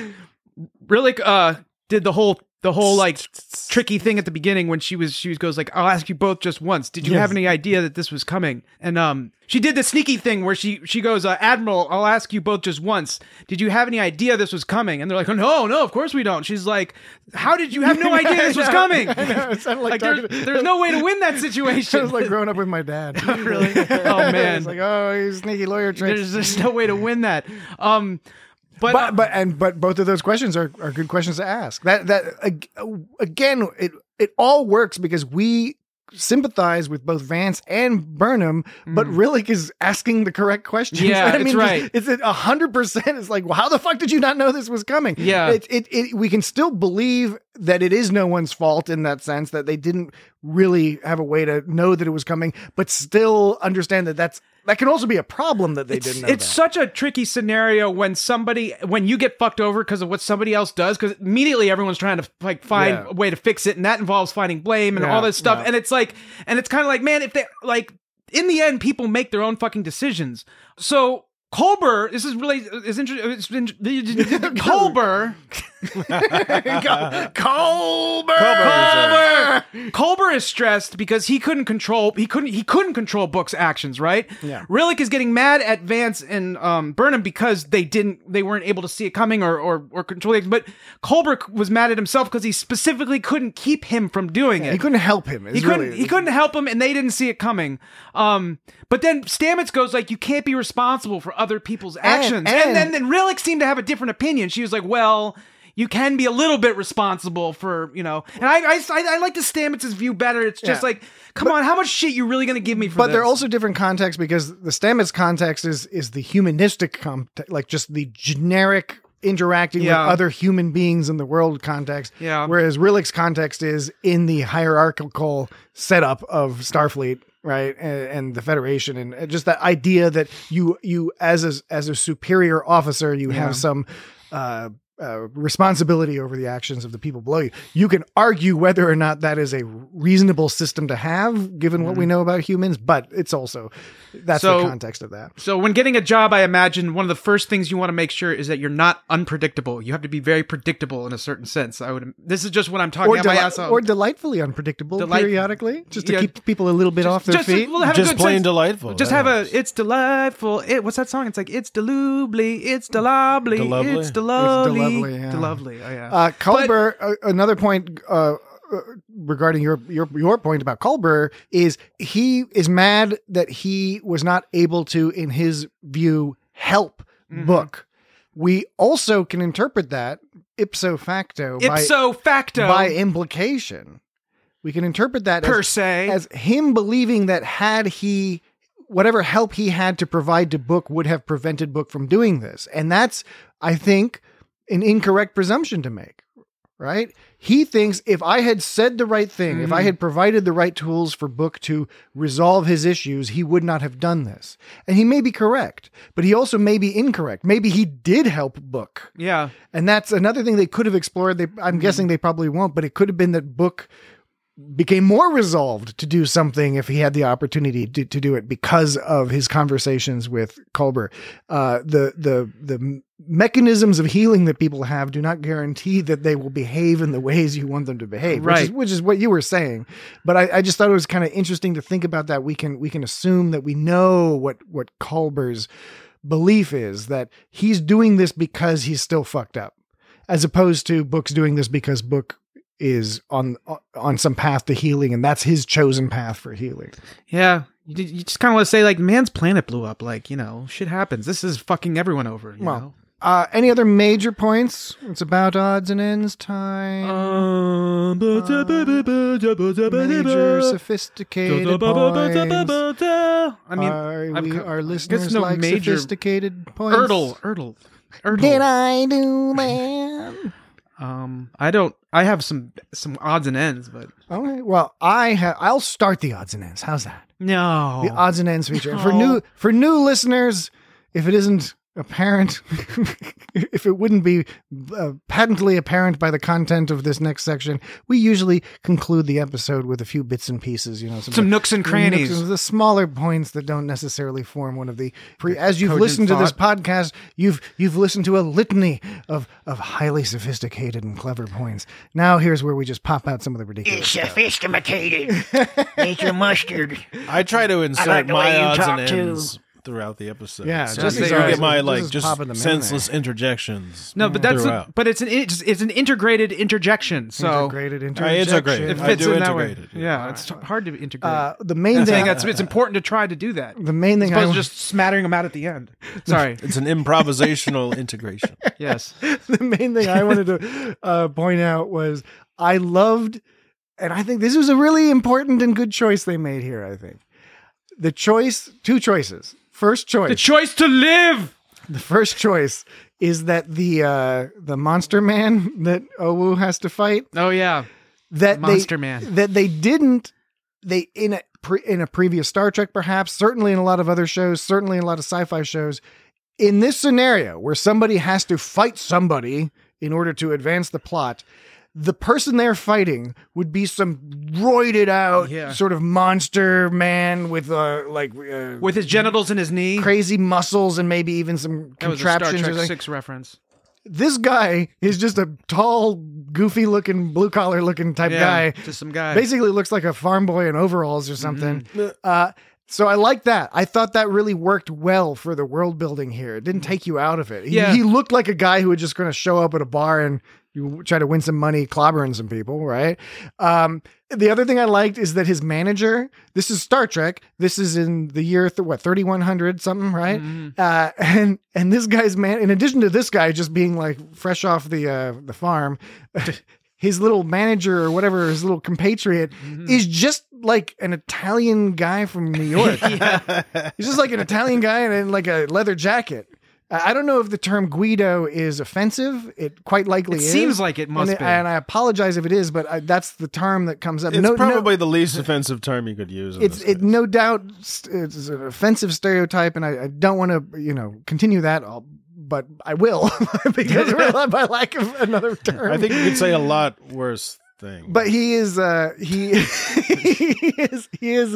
Rillick uh did the whole the whole like tricky thing at the beginning when she was she goes like, I'll ask you both just once. Did you Yes. have any idea that this was coming? And um, she did the sneaky thing where she she goes, uh, Admiral, I'll ask you both just once. Did you have any idea this was coming? And they're like, oh, no, no, of course we don't. She's like, how did you have no idea this was coming? I know, it sounded like, Like talking there's, there's no way to win that It situation. was like growing up with my dad. Really? Oh man. It's like, oh, you sneaky lawyer tricks. There's just no way to win that. Um, but, but but and but both of those questions are, are good questions to ask. That that ag- again, it it all works because we sympathize with both Vance and Burnham, but Rillick is asking the correct questions. Mm. Yeah, I it's mean, right. It's a a hundred percent. It's like, well, how the fuck did you not know this was coming? Yeah. it, it it we can still believe that it is no one's fault in that sense, that they didn't really have a way to know that it was coming, but still understand that that's that can also be a problem that they it's, didn't know. it's that. such a tricky scenario when somebody when you get fucked over because of what somebody else does, because immediately everyone's trying to like find Yeah. a way to fix it, and that involves finding blame and Yeah, all this stuff. yeah. And it's like, and it's kind of like, man, if they like in the end, people make their own fucking decisions. So Culber, this is really is interesting. Culber, Colbert. Culber, Culber is stressed because he couldn't control he couldn't he couldn't control Book's actions, right? Yeah. Rillick is getting mad at Vance and um, Burnham because they didn't they weren't able to see it coming or or, or control it. But Culber was mad at himself because he specifically couldn't keep him from doing it. He couldn't help him. He couldn't. He couldn't help him, and they didn't see it coming. Um, but then Stamets goes like, "You can't be responsible for other people's actions." And, and- then, then Rillick seemed to have a different opinion. She was like, "Well, you can be a little bit responsible for, you know." And I, I, I, I like the Stamets' view better. It's just Yeah. like, come on, how much shit you really gonna give me for But this? they're also different contexts because the Stamets context is is the humanistic context, like just the generic interacting Yeah. with other human beings in the world context. Yeah. Whereas Rillick's context is in the hierarchical setup of Starfleet, right, and, and the Federation, and just that idea that you you as a as a superior officer, you Yeah. have some. Uh, Uh, responsibility over the actions of the people below you. You can argue whether or not that is a reasonable system to have, given what we know about humans, but it's also that's So- the context of that. So when getting a job, I imagine one of the first things you want to make sure is that you're not unpredictable. You have to be very predictable in a certain sense. I would. This is just what I'm talking Or, about. my deli- ass off. or delightfully unpredictable Delight- periodically, just to Yeah. keep people a little bit off their just, feet. We'll have a Just good plain sense. delightful. Just That have helps. a, it's delightful. It, what's that song? It's like, it's delubly, it's delovely, Delovely? it's delovely, It's delovely, yeah. delovely. Oh, yeah. Uh, Culber, uh, another point uh, uh, regarding your, your your point about Culber is he is mad that he was not able to, in his view, help Mhm. Book. We also can interpret that ipso facto, Ipso by, facto, by implication. We can interpret that per as, se. as him believing that had he, whatever help he had to provide to Book would have prevented Book from doing this. And that's, I think, an incorrect presumption to make, right? He thinks if I had said the right thing, mm-hmm. if I had provided the right tools for Book to resolve his issues, he would not have done this. And he may be correct, but he also may be incorrect. Maybe he did help Book. Yeah. And that's another thing they could have explored. They, I'm mm-hmm. guessing they probably won't, but it could have been that Book became more resolved to do something if he had the opportunity to, to do it because of his conversations with Culber. Uh, the, the, the mechanisms of healing that people have do not guarantee that they will behave in the ways you want them to behave, right. which is, which is what you were saying. But I, I just thought it was kind of interesting to think about that. We can, we can assume that we know what, what Culber's belief is, that he's doing this because he's still fucked up, as opposed to Book's doing this because Book is on on some path to healing, and that's his chosen path for healing. Yeah, you, you just kind of want to say, like, man's planet blew up. Like, you know, shit happens. This is fucking everyone over. You well, know? Uh, any other major points? It's about odds and ends time. Um, uh, major sophisticated points. I mean, are, we, co- are listeners no like major sophisticated points? Erdle, Erdle, Erdle. Did I do that? Um, I don't. I have some some odds and ends, but okay. Well, I have. I'll start the odds and ends. How's that? No, the odds and ends feature. And for No. new for new listeners, if it isn't apparent, if it wouldn't be uh, patently apparent by the content of this next section, we usually conclude the episode with a few bits and pieces. You know, some nooks and crannies, nooks, the smaller points that don't necessarily form one of the. Pre- as you've Cogent listened to this thought. podcast, you've you've listened to a litany of of highly sophisticated and clever points. Now here's where we just pop out some of the ridiculous. It's stuff. sophisticated. Major mustard. I try to insert like the way my you odds talk, and too. ends throughout the episode. Yeah, so just you as can I- get my just like as just popping them in senseless interjections. no, but that's a, throughout. but it's an it's, it's an integrated interjection. So Integrated I interjection. integrate. it I fits do in that way. integrate it. Yeah, it's t- hard to integrate. Uh, the main I'm thing. saying that's it's important to try to do that. the main thing. As opposed I, to just smattering them out at the end. Sorry. It's an improvisational integration. Yes. the main thing I wanted to uh, point out was I loved, and I think this was a really important and good choice they made here. I think the choice, two choices. First choice, The choice to live. the first choice is that the uh, the monster man that Owu has to fight, Oh yeah. that Monster they, Man. that they didn't they in a pre, in a previous Star Trek, perhaps, certainly in a lot of other shows, certainly in a lot of sci-fi shows. In this scenario where somebody has to fight somebody in order to advance the plot, the person they're fighting would be some roided out Yeah. sort of monster man with uh, like uh, With his genitals in his knee. crazy muscles and maybe even some That was a Star contraptions. or Trek something. six reference. This guy is just a tall, goofy looking, blue collar looking type Yeah, guy. just some guy. Basically looks like a farm boy in overalls or something. Mm-hmm. Uh, so I like that. I thought that really worked well for the world building here. It didn't take you out of it. He, Yeah. he looked like a guy who was just going to show up at a bar and you try to win some money clobbering some people, right? Um, the other thing I liked is that his manager, this is Star Trek. This is in the year, th- what, thirty-one hundred something, right? Mm-hmm. Uh, and, and this guy's man, in addition to this guy just being like fresh off the, uh, the farm, his little manager or whatever, his little compatriot Mm-hmm. is just like an Italian guy from New York. He's just like an Italian guy in, in like a leather jacket. I I don't know if the term Guido is offensive. It quite likely It is. seems like it must and be. And I apologize if it is, but I, that's the term that comes up. It's no, no- probably the least offensive term you could use. In it's this it case. no doubt st- it's an offensive stereotype, and I, I don't want to you know continue that. I'll, but I will because of my lack of another term. I think you could say a lot worse thing. But he is, uh, he, he is, he is,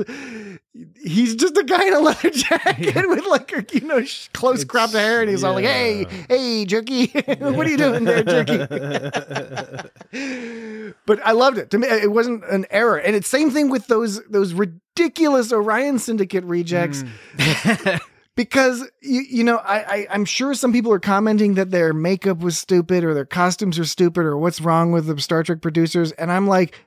he's just a guy in a leather jacket with like, a, you know, sh- close It's- cropped hair. And he's all like, hey, hey, Jerky, what are you doing there, Jerky? But I loved it. To me, it wasn't an error. And it's same thing with those, those ridiculous Orion Syndicate rejects. Because, you, you know, I, I, I'm sure some people are commenting that their makeup was stupid or their costumes are stupid or what's wrong with the Star Trek producers. And I'm like,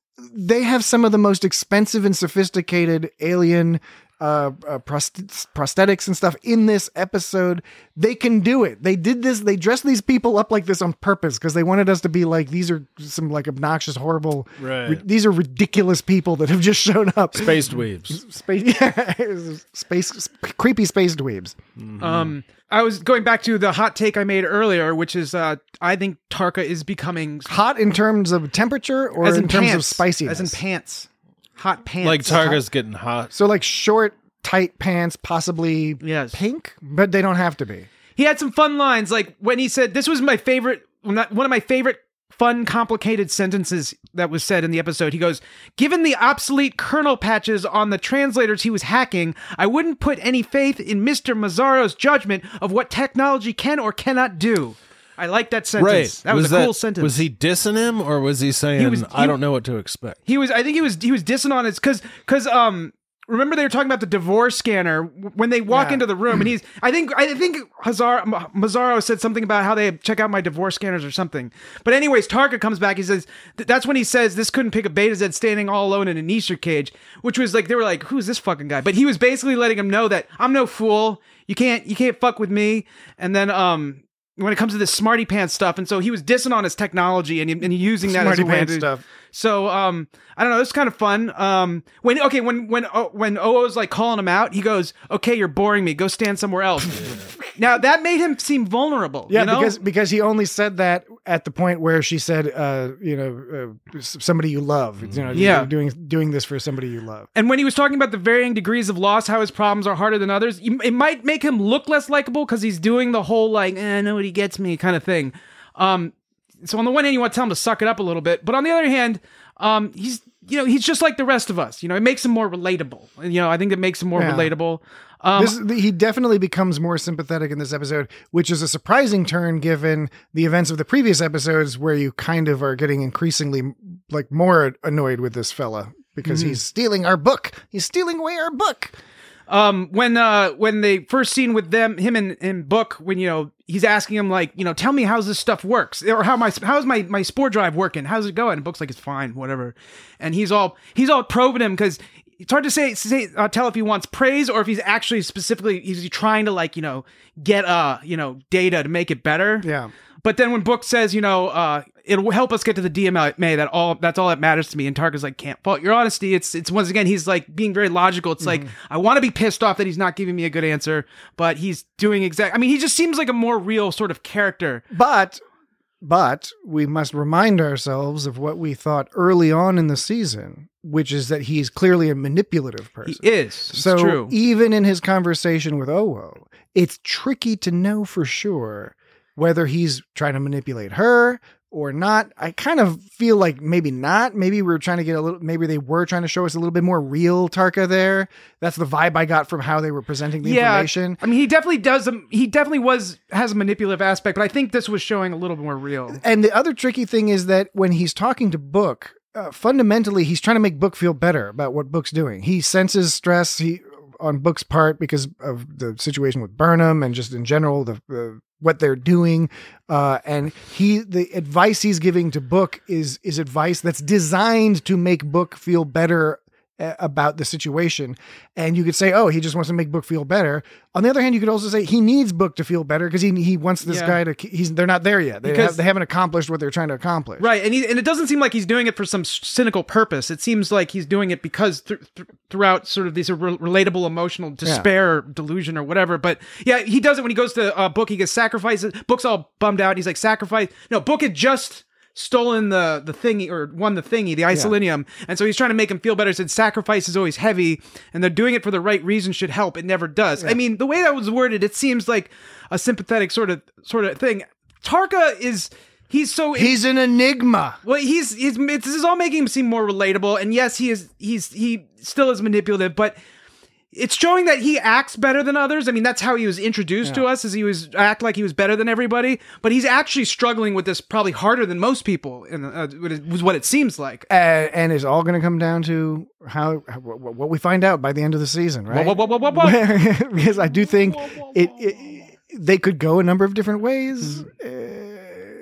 they have some of the most expensive and sophisticated alien uh, uh prost- prosthetics and stuff in this episode. They can do it. They did this. They dressed these people up like this on purpose because they wanted us to be like, these are some like obnoxious, horrible, Right. ri- these are ridiculous people that have just shown up. Space dweebs. Space, yeah, space, creepy space dweebs. Um, I was going back to the hot take I made earlier, which is uh, I think Tarka is becoming Hot in terms of temperature or as in, in terms of pants, spiciness? as in pants, hot pants. Like Targa's getting hot. So like short, tight pants, possibly Yes. pink, but they don't have to be. He had some fun lines, like when he said, "This was my favorite, not one of my favorite." Fun, complicated sentences that was said in the episode. He goes, given the obsolete kernel patches on the translators he was hacking, I wouldn't put any faith in Mister Mazzaro's judgment of what technology can or cannot do. I like that sentence. Right. That was, a cool sentence. Was he dissing him or was he saying, He was- I he- don't know what to expect? He was, I think he was, he was dissing on his, cause, cause, um, remember they were talking about the divorce scanner when they walk Yeah. into the room and he's, I think, I think Hazar, Mazzaro said something about how they check out my divorce scanners or something. But anyways, Tarka comes back. He says, th- that's when he says this couldn't pick a Beta Z standing all alone in an Easter cage, which was like, they were like, who's this fucking guy? But he was basically letting him know that I'm no fool. You can't, you can't fuck with me. And then, um, when it comes to this smarty pants stuff, and so he was dissing on his technology and, and using that as Smarty a way pants to, stuff. So um, I don't know. It's kind of fun. Um, when okay, when when oh, when Oo's like calling him out, he goes, "Okay, you're boring me. Go stand somewhere else." Now that made him seem vulnerable. Yeah, you know? because because he only said that at the point where she said, uh, you know, uh, s- somebody you love. You know, Yeah. you're doing doing this for somebody you love. And when he was talking about the varying degrees of loss, how his problems are harder than others, you- it might make him look less likable because he's doing the whole like, eh, nobody gets me kind of thing. Um, so on the one hand, you want to tell him to suck it up a little bit, but on the other hand, um, he's you know he's just like the rest of us. You know, it makes him more relatable. And, you know, I think it makes him more Yeah. relatable. Um, This, he definitely becomes more sympathetic in this episode, which is a surprising turn given the events of the previous episodes, where you kind of are getting increasingly like more annoyed with this fella because he's stealing our book. He's stealing away our book. Um, when uh, when they first seen with them, him and, and Book, when you know he's asking him like, you know, tell me how's this stuff works, or how my how's my my spore drive working? How's it going? And Book's like, it's fine, whatever. And he's all he's all probing him because it's hard to say, say uh, tell if he wants praise or if he's actually specifically he's trying to like you know get uh you know data to make it better. Yeah. But then when Book says, you know, uh, it'll help us get to the D M A, that all that's all that matters to me, and Tarka's like, can't fault your honesty. It's it's once again he's like being very logical. It's like I want to be pissed off that he's not giving me a good answer, but he's doing exact. I mean, he just seems like a more real sort of character. But but we must remind ourselves of what we thought early on in the season, which is that he's clearly a manipulative He person. is. It's So true. even in his conversation with Owo, it's tricky to know for sure whether he's trying to manipulate her or not. I kind of feel like maybe not. Maybe we're trying to get a little, maybe they were trying to show us a little bit more real Tarka there. That's the vibe I got from how they were presenting the yeah, information. I mean, he definitely does. Um, he definitely was has a manipulative aspect, but I think this was showing a little more real. And the other tricky thing is that when he's talking to Book, uh, fundamentally, he's trying to make Book feel better about what Book's doing. He senses stress he on Book's part because of the situation with Burnham and just in general, the, the what they're doing. Uh, and he, the advice he's giving to Book is, is advice that's designed to make Book feel better uh, about the situation. And you could say, oh, he just wants to make Book feel better. On the other hand, you could also say he needs Book to feel better because he, he wants this Yeah. guy to, he's, they're not there yet. They, Because- have, they haven't accomplished what they're trying to accomplish. Right, and he, and it doesn't seem like he's doing it for some s- cynical purpose. It seems like he's doing it because th- th- throughout sort of these re- relatable emotional despair, or delusion, or whatever. But yeah, he does it when he goes to uh, Book. He gets sacrifices. Book's all bummed out. He's like, sacrifice. No, Book had just stolen the the thingy or won the thingy, the isolinium, and so he's trying to make him feel better. He said sacrifice is always heavy, and they're doing it for the right reason. Should help. It never does. I mean, the way that was worded, it seems like a sympathetic sort of sort of thing. Tarka is. He's so He's an enigma. well, he's he's it's, this is all making him seem more relatable, and yes, he is he's he still is manipulative, but it's showing that he acts better than others. I mean, that's how he was introduced to us, as he was act like he was better than everybody. But he's actually struggling with this probably harder than most people, in uh, was what it seems like. Uh, and it's all going to come down to how, how what what we find out by the end of the season, right? Whoa, whoa, whoa, whoa, whoa. Because I do think it, it they could go a number of different ways. Uh,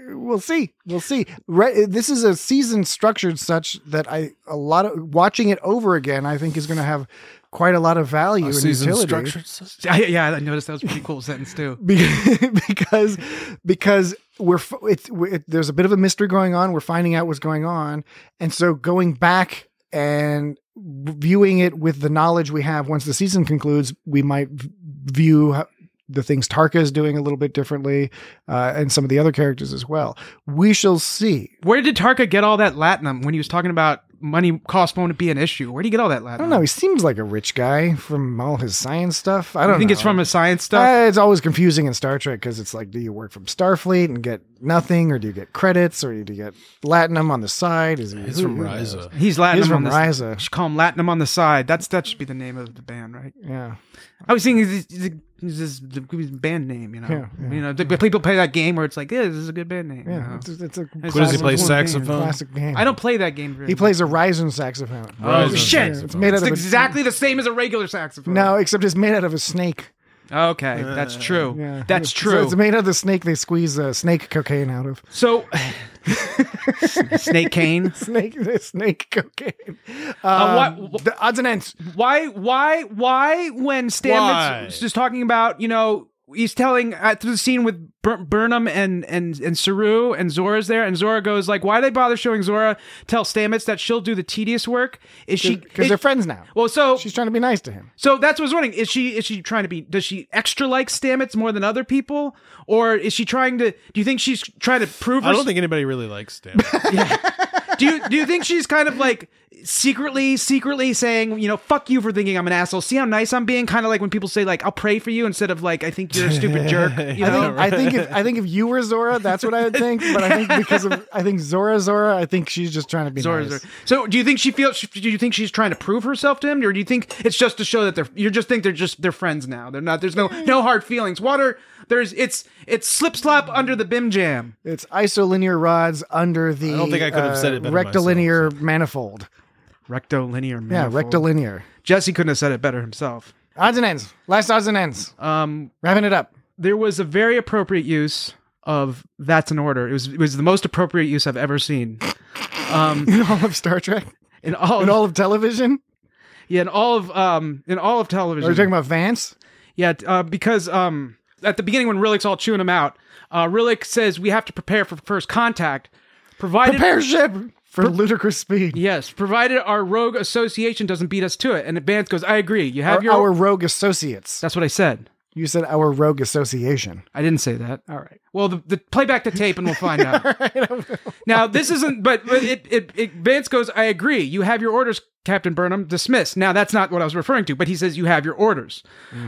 we'll see. We'll see. Right, this is a season structured such that I a lot of watching it over again. I think is going to have quite a lot of value A and season utility. structured. I, yeah, I noticed that was a pretty cool sentence too. because because we're it's it, there's a bit of a mystery going on. We're finding out what's going on, and so going back and viewing it with the knowledge we have once the season concludes, we might view the things Tarka is doing a little bit differently, uh, and some of the other characters as well. We shall see. Where did Tarka get all that latinum when he was talking about money cost won't be an issue? Where did he get all that latinum? I don't know. He seems like a rich guy from all his science stuff. I don't You think know. it's from his science stuff? Uh, it's always confusing in Star Trek because it's like, do you work from Starfleet and get nothing, or do you get credits, or do you get latinum on the side? Is he, He's from Ryza. He's latinum He's from on the Ryza. You should call him Latinum on the side. That's that should be the name of the band, right? Yeah. I was thinking this is the band name, you know. Yeah, yeah. You know, the, people play that game where it's like, yeah, this is a good band name. you Yeah. know? It's, it's a What does he classic play, game. saxophone? Classic game. I don't play that game. Very He plays a Ryzen saxophone. Oh Ryzen shit! Yeah, it's made out It's of a- exactly the same as a regular saxophone. No, except it's made out of a snake. Okay, that's true. Yeah. That's So true. it's made out of the snake they squeeze uh, snake cocaine out of. So, Snake Cane. Snake, snake cocaine. Um, Uh, what- the odds and ends. Why? Why? Why? When Why? Stamets was just talking about, you know, he's telling uh, through the scene with Bur- Burnham and and and Saru and Zora's there, and Zora goes like, "Why they bother showing Zora? Tell Stamets that she'll do the tedious work." Is she? Because is- they're friends now. Well, so She's trying to be nice to him. So that's what I was wondering. Is she is she trying to be? Does she extra like Stamets more than other people, or is she trying to? Do you think she's trying to prove? I her- don't think anybody really likes Stamets. Do you do you think she's kind of like secretly secretly saying, you know, fuck you for thinking I'm an asshole. See how nice I'm being. Kind of like when people say like, I'll pray for you instead of like, I think you're a stupid jerk. You I know. think, I think if I think if you were Zora, that's what I would think. But I think because of I think Zora Zora, I think she's just trying to be Zora, nice. Zora. So, do you think she feels? Do you think she's trying to prove herself to him, or do you think it's just to show that they're? You just think they're just they're friends now. They're not. There's no no hard feelings. Water. There's it's it's slip slap under the bim jam. It's isolinear rods under the I don't think I could have said it better rectilinear manifold. Rectilinear. Yeah, manifold. rectilinear. Jesse couldn't have said it better himself. Odds and ends. Last odds and ends. Um, Wrapping it up. there was a very appropriate use of "That's an Order." It was it was the most appropriate use I've ever seen. Um, In all of Star Trek. in all, In all of television. yeah, in all of um, in all of television. Are you talking about Vance? Yeah, uh, because um, at the beginning when Rillick's all chewing him out, uh, Rillick says we have to prepare for first contact, provided Prepare ship for ludicrous speed. yes, provided our rogue association doesn't beat us to it. And Vance goes, I agree. You have Our, your. our rogue associates. That's what I said. You said our rogue association. I didn't say that. All right. Well, the, the play back the tape and we'll find out. Now this isn't, but but it, it, it Vance goes, I agree. You have your orders, Captain Burnham. Dismiss. Now that's not what I was referring to, but he says you have your orders.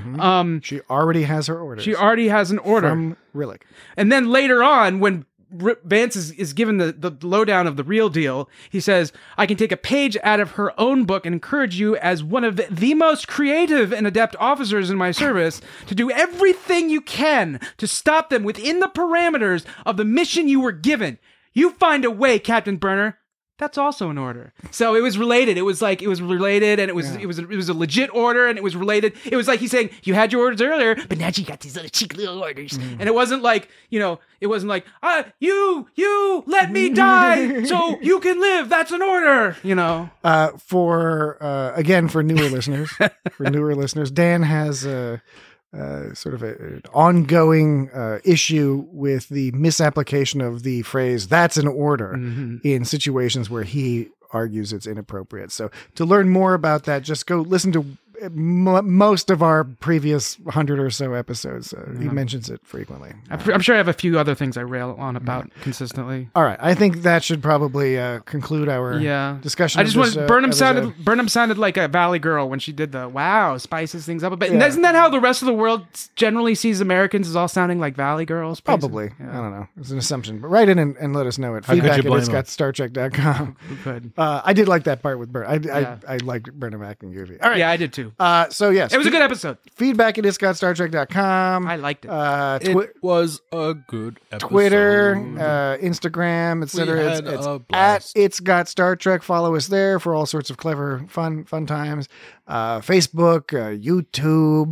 Um, She already has her orders. she already has an order. From Rillick. And then later on, when R- Vance is, is given the, the lowdown of the real deal, he says, I can take a page out of her own book and encourage you as one of the most creative and adept officers in my service to do everything you can to stop them within the parameters of the mission you were given. You find a way, Captain Burner. That's also an order. So it was related. It was like it was related, and it was it was it was a legit order, and it was related. It was like he's saying you had your orders earlier, but now you got these other cheeky little orders, and it wasn't like you know, it wasn't like ah, you you let me die so you can live. That's an order, you know. Uh, for uh, again, for newer listeners, for newer listeners, Dan has a, uh, sort of a, an ongoing uh, issue with the misapplication of the phrase "that's an order" in situations where he argues it's inappropriate. So, to learn more about that, just go listen to m- most of our previous hundred or so episodes. Uh, He mentions it frequently. I'm I'm sure I have a few other things I rail on about consistently. All right, I think that should probably uh, conclude our Yeah, discussion. I just of this, wanted uh, Burnham episode. sounded Burnham sounded like a Valley Girl when she did the wow spices things up a bit. Yeah. Isn't that how the rest of the world generally sees Americans as all sounding like Valley Girls? Probably. I don't know. It's an assumption. But write in and, and let us know it. How could Feedback you at blame it's got star trek dot com. We could. Uh, I did like that part with Burnham. I, Yeah. I, I liked Burnham acting goofy. All right. Yeah, I did too. Uh, so, yes. It was a good episode. Feedback at it's got star trek dot com. I liked it. Uh, twi- It was a good episode. Twitter, uh, Instagram, et cetera. We It's, had it's a at blast. It's Got Star Trek. Follow us there for all sorts of clever, fun, fun times. Uh, Facebook, uh, YouTube,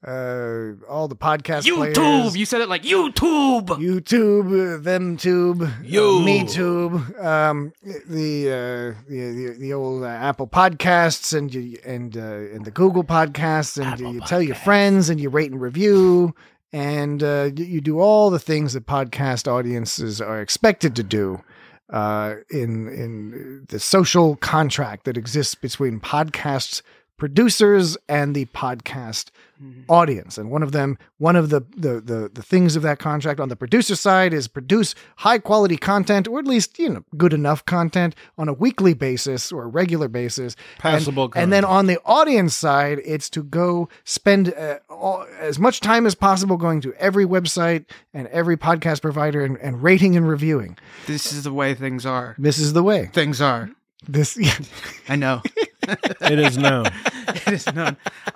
uh, all the podcast YouTube. players. You said it like YouTube. YouTube, uh, them tube, Yo. uh, me tube, um, the, uh, the the the old uh, Apple Podcasts and you, and uh, and the Google Podcasts, and you, you tell your friends and you rate and review, and uh, you, you do all the things that podcast audiences are expected to do. Uh, in in the social contract that exists between podcasts producers and the podcast mm-hmm. audience. And one of them, one of the, the, the, the things of that contract on the producer side is produce high quality content, or at least, you know, good enough content on a weekly basis or a regular basis. Passable and, and then on the audience side, it's to go spend uh, all, as much time as possible going to every website and every podcast provider and, and rating and reviewing. This is the way things are. This is the way. Things are. This, I know. It is now. It is none.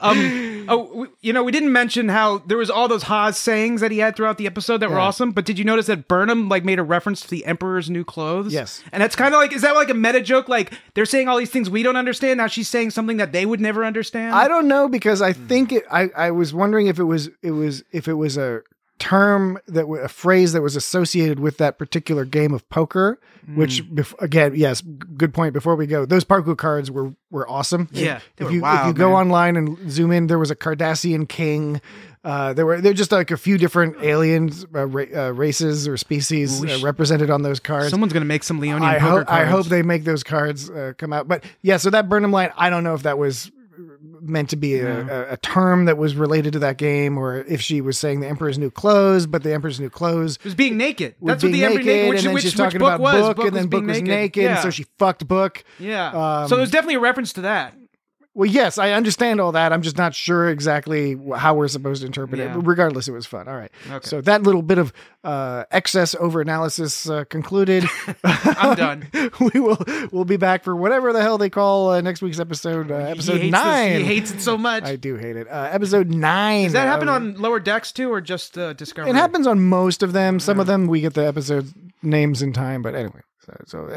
Um, oh, we, you know, we didn't mention how there was all those Haas sayings that he had throughout the episode that were Yeah. awesome. But did you notice that Burnham like made a reference to the Emperor's new clothes? Yes. And that's kind of like, is that like a meta joke? Like they're saying all these things we don't understand. Now she's saying something that they would never understand. I don't know, because I think it, I, I was wondering if it was, it was, if it was a term that w- a phrase that was associated with that particular game of poker, which bef- again, yes, g- good point. Before we go, those poker cards were, were awesome. Yeah, they If were you, if wild, you go man. online and zoom in, there was a Cardassian king. Uh, there were, they're just like a few different aliens, uh, ra- uh, races or species We uh, sh- represented on those cards. Someone's gonna make some Leonian I poker hope, I cards. hope they make those cards uh, come out. But yeah, so that Burnham line, I don't know if that was meant to be a, a, a term that was related to that game, or if she was saying the Emperor's new clothes, but the Emperor's new clothes It was being naked. was That's what being the Emperor naked, naked, which, and then which, she's which talking book about was. Book, and then Book being was naked, Yeah. and so she fucked Book. yeah. Um, so it was definitely a reference to that. Well, yes, I understand all that. I'm just not sure exactly wh- how we're supposed to interpret Yeah. it. But regardless, it was fun. All right. Okay. So that little bit of uh, excess over analysis uh, concluded. I'm done. we will we'll be back for whatever the hell they call uh, next week's episode. Uh, episode he hates nine. This, he hates it so much. I do hate it. Uh, episode nine. Does that happen of- on Lower Decks too, or just uh, Discovery? It happens on most of them. Some of them we get the episode names in time, but anyway. So, so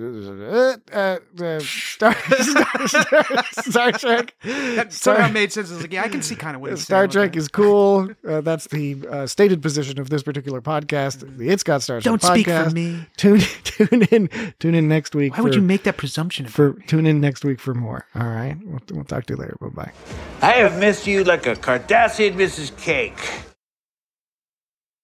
uh, uh, uh, Star, Star, Star, Star Trek. That Star, somehow made sense. I was like, yeah, I can see kind of what he's Star saying with Trek that. is cool. Uh, that's the uh, stated position of this particular podcast. The It's Got Star Trek Don't podcast. speak for me. Tune tune in tune in next week. Why would for- you make that presumption? Of for tune in next week for more? All right, we'll, we'll talk to you later. Bye bye. I have missed you like a Cardassian Missus Cake.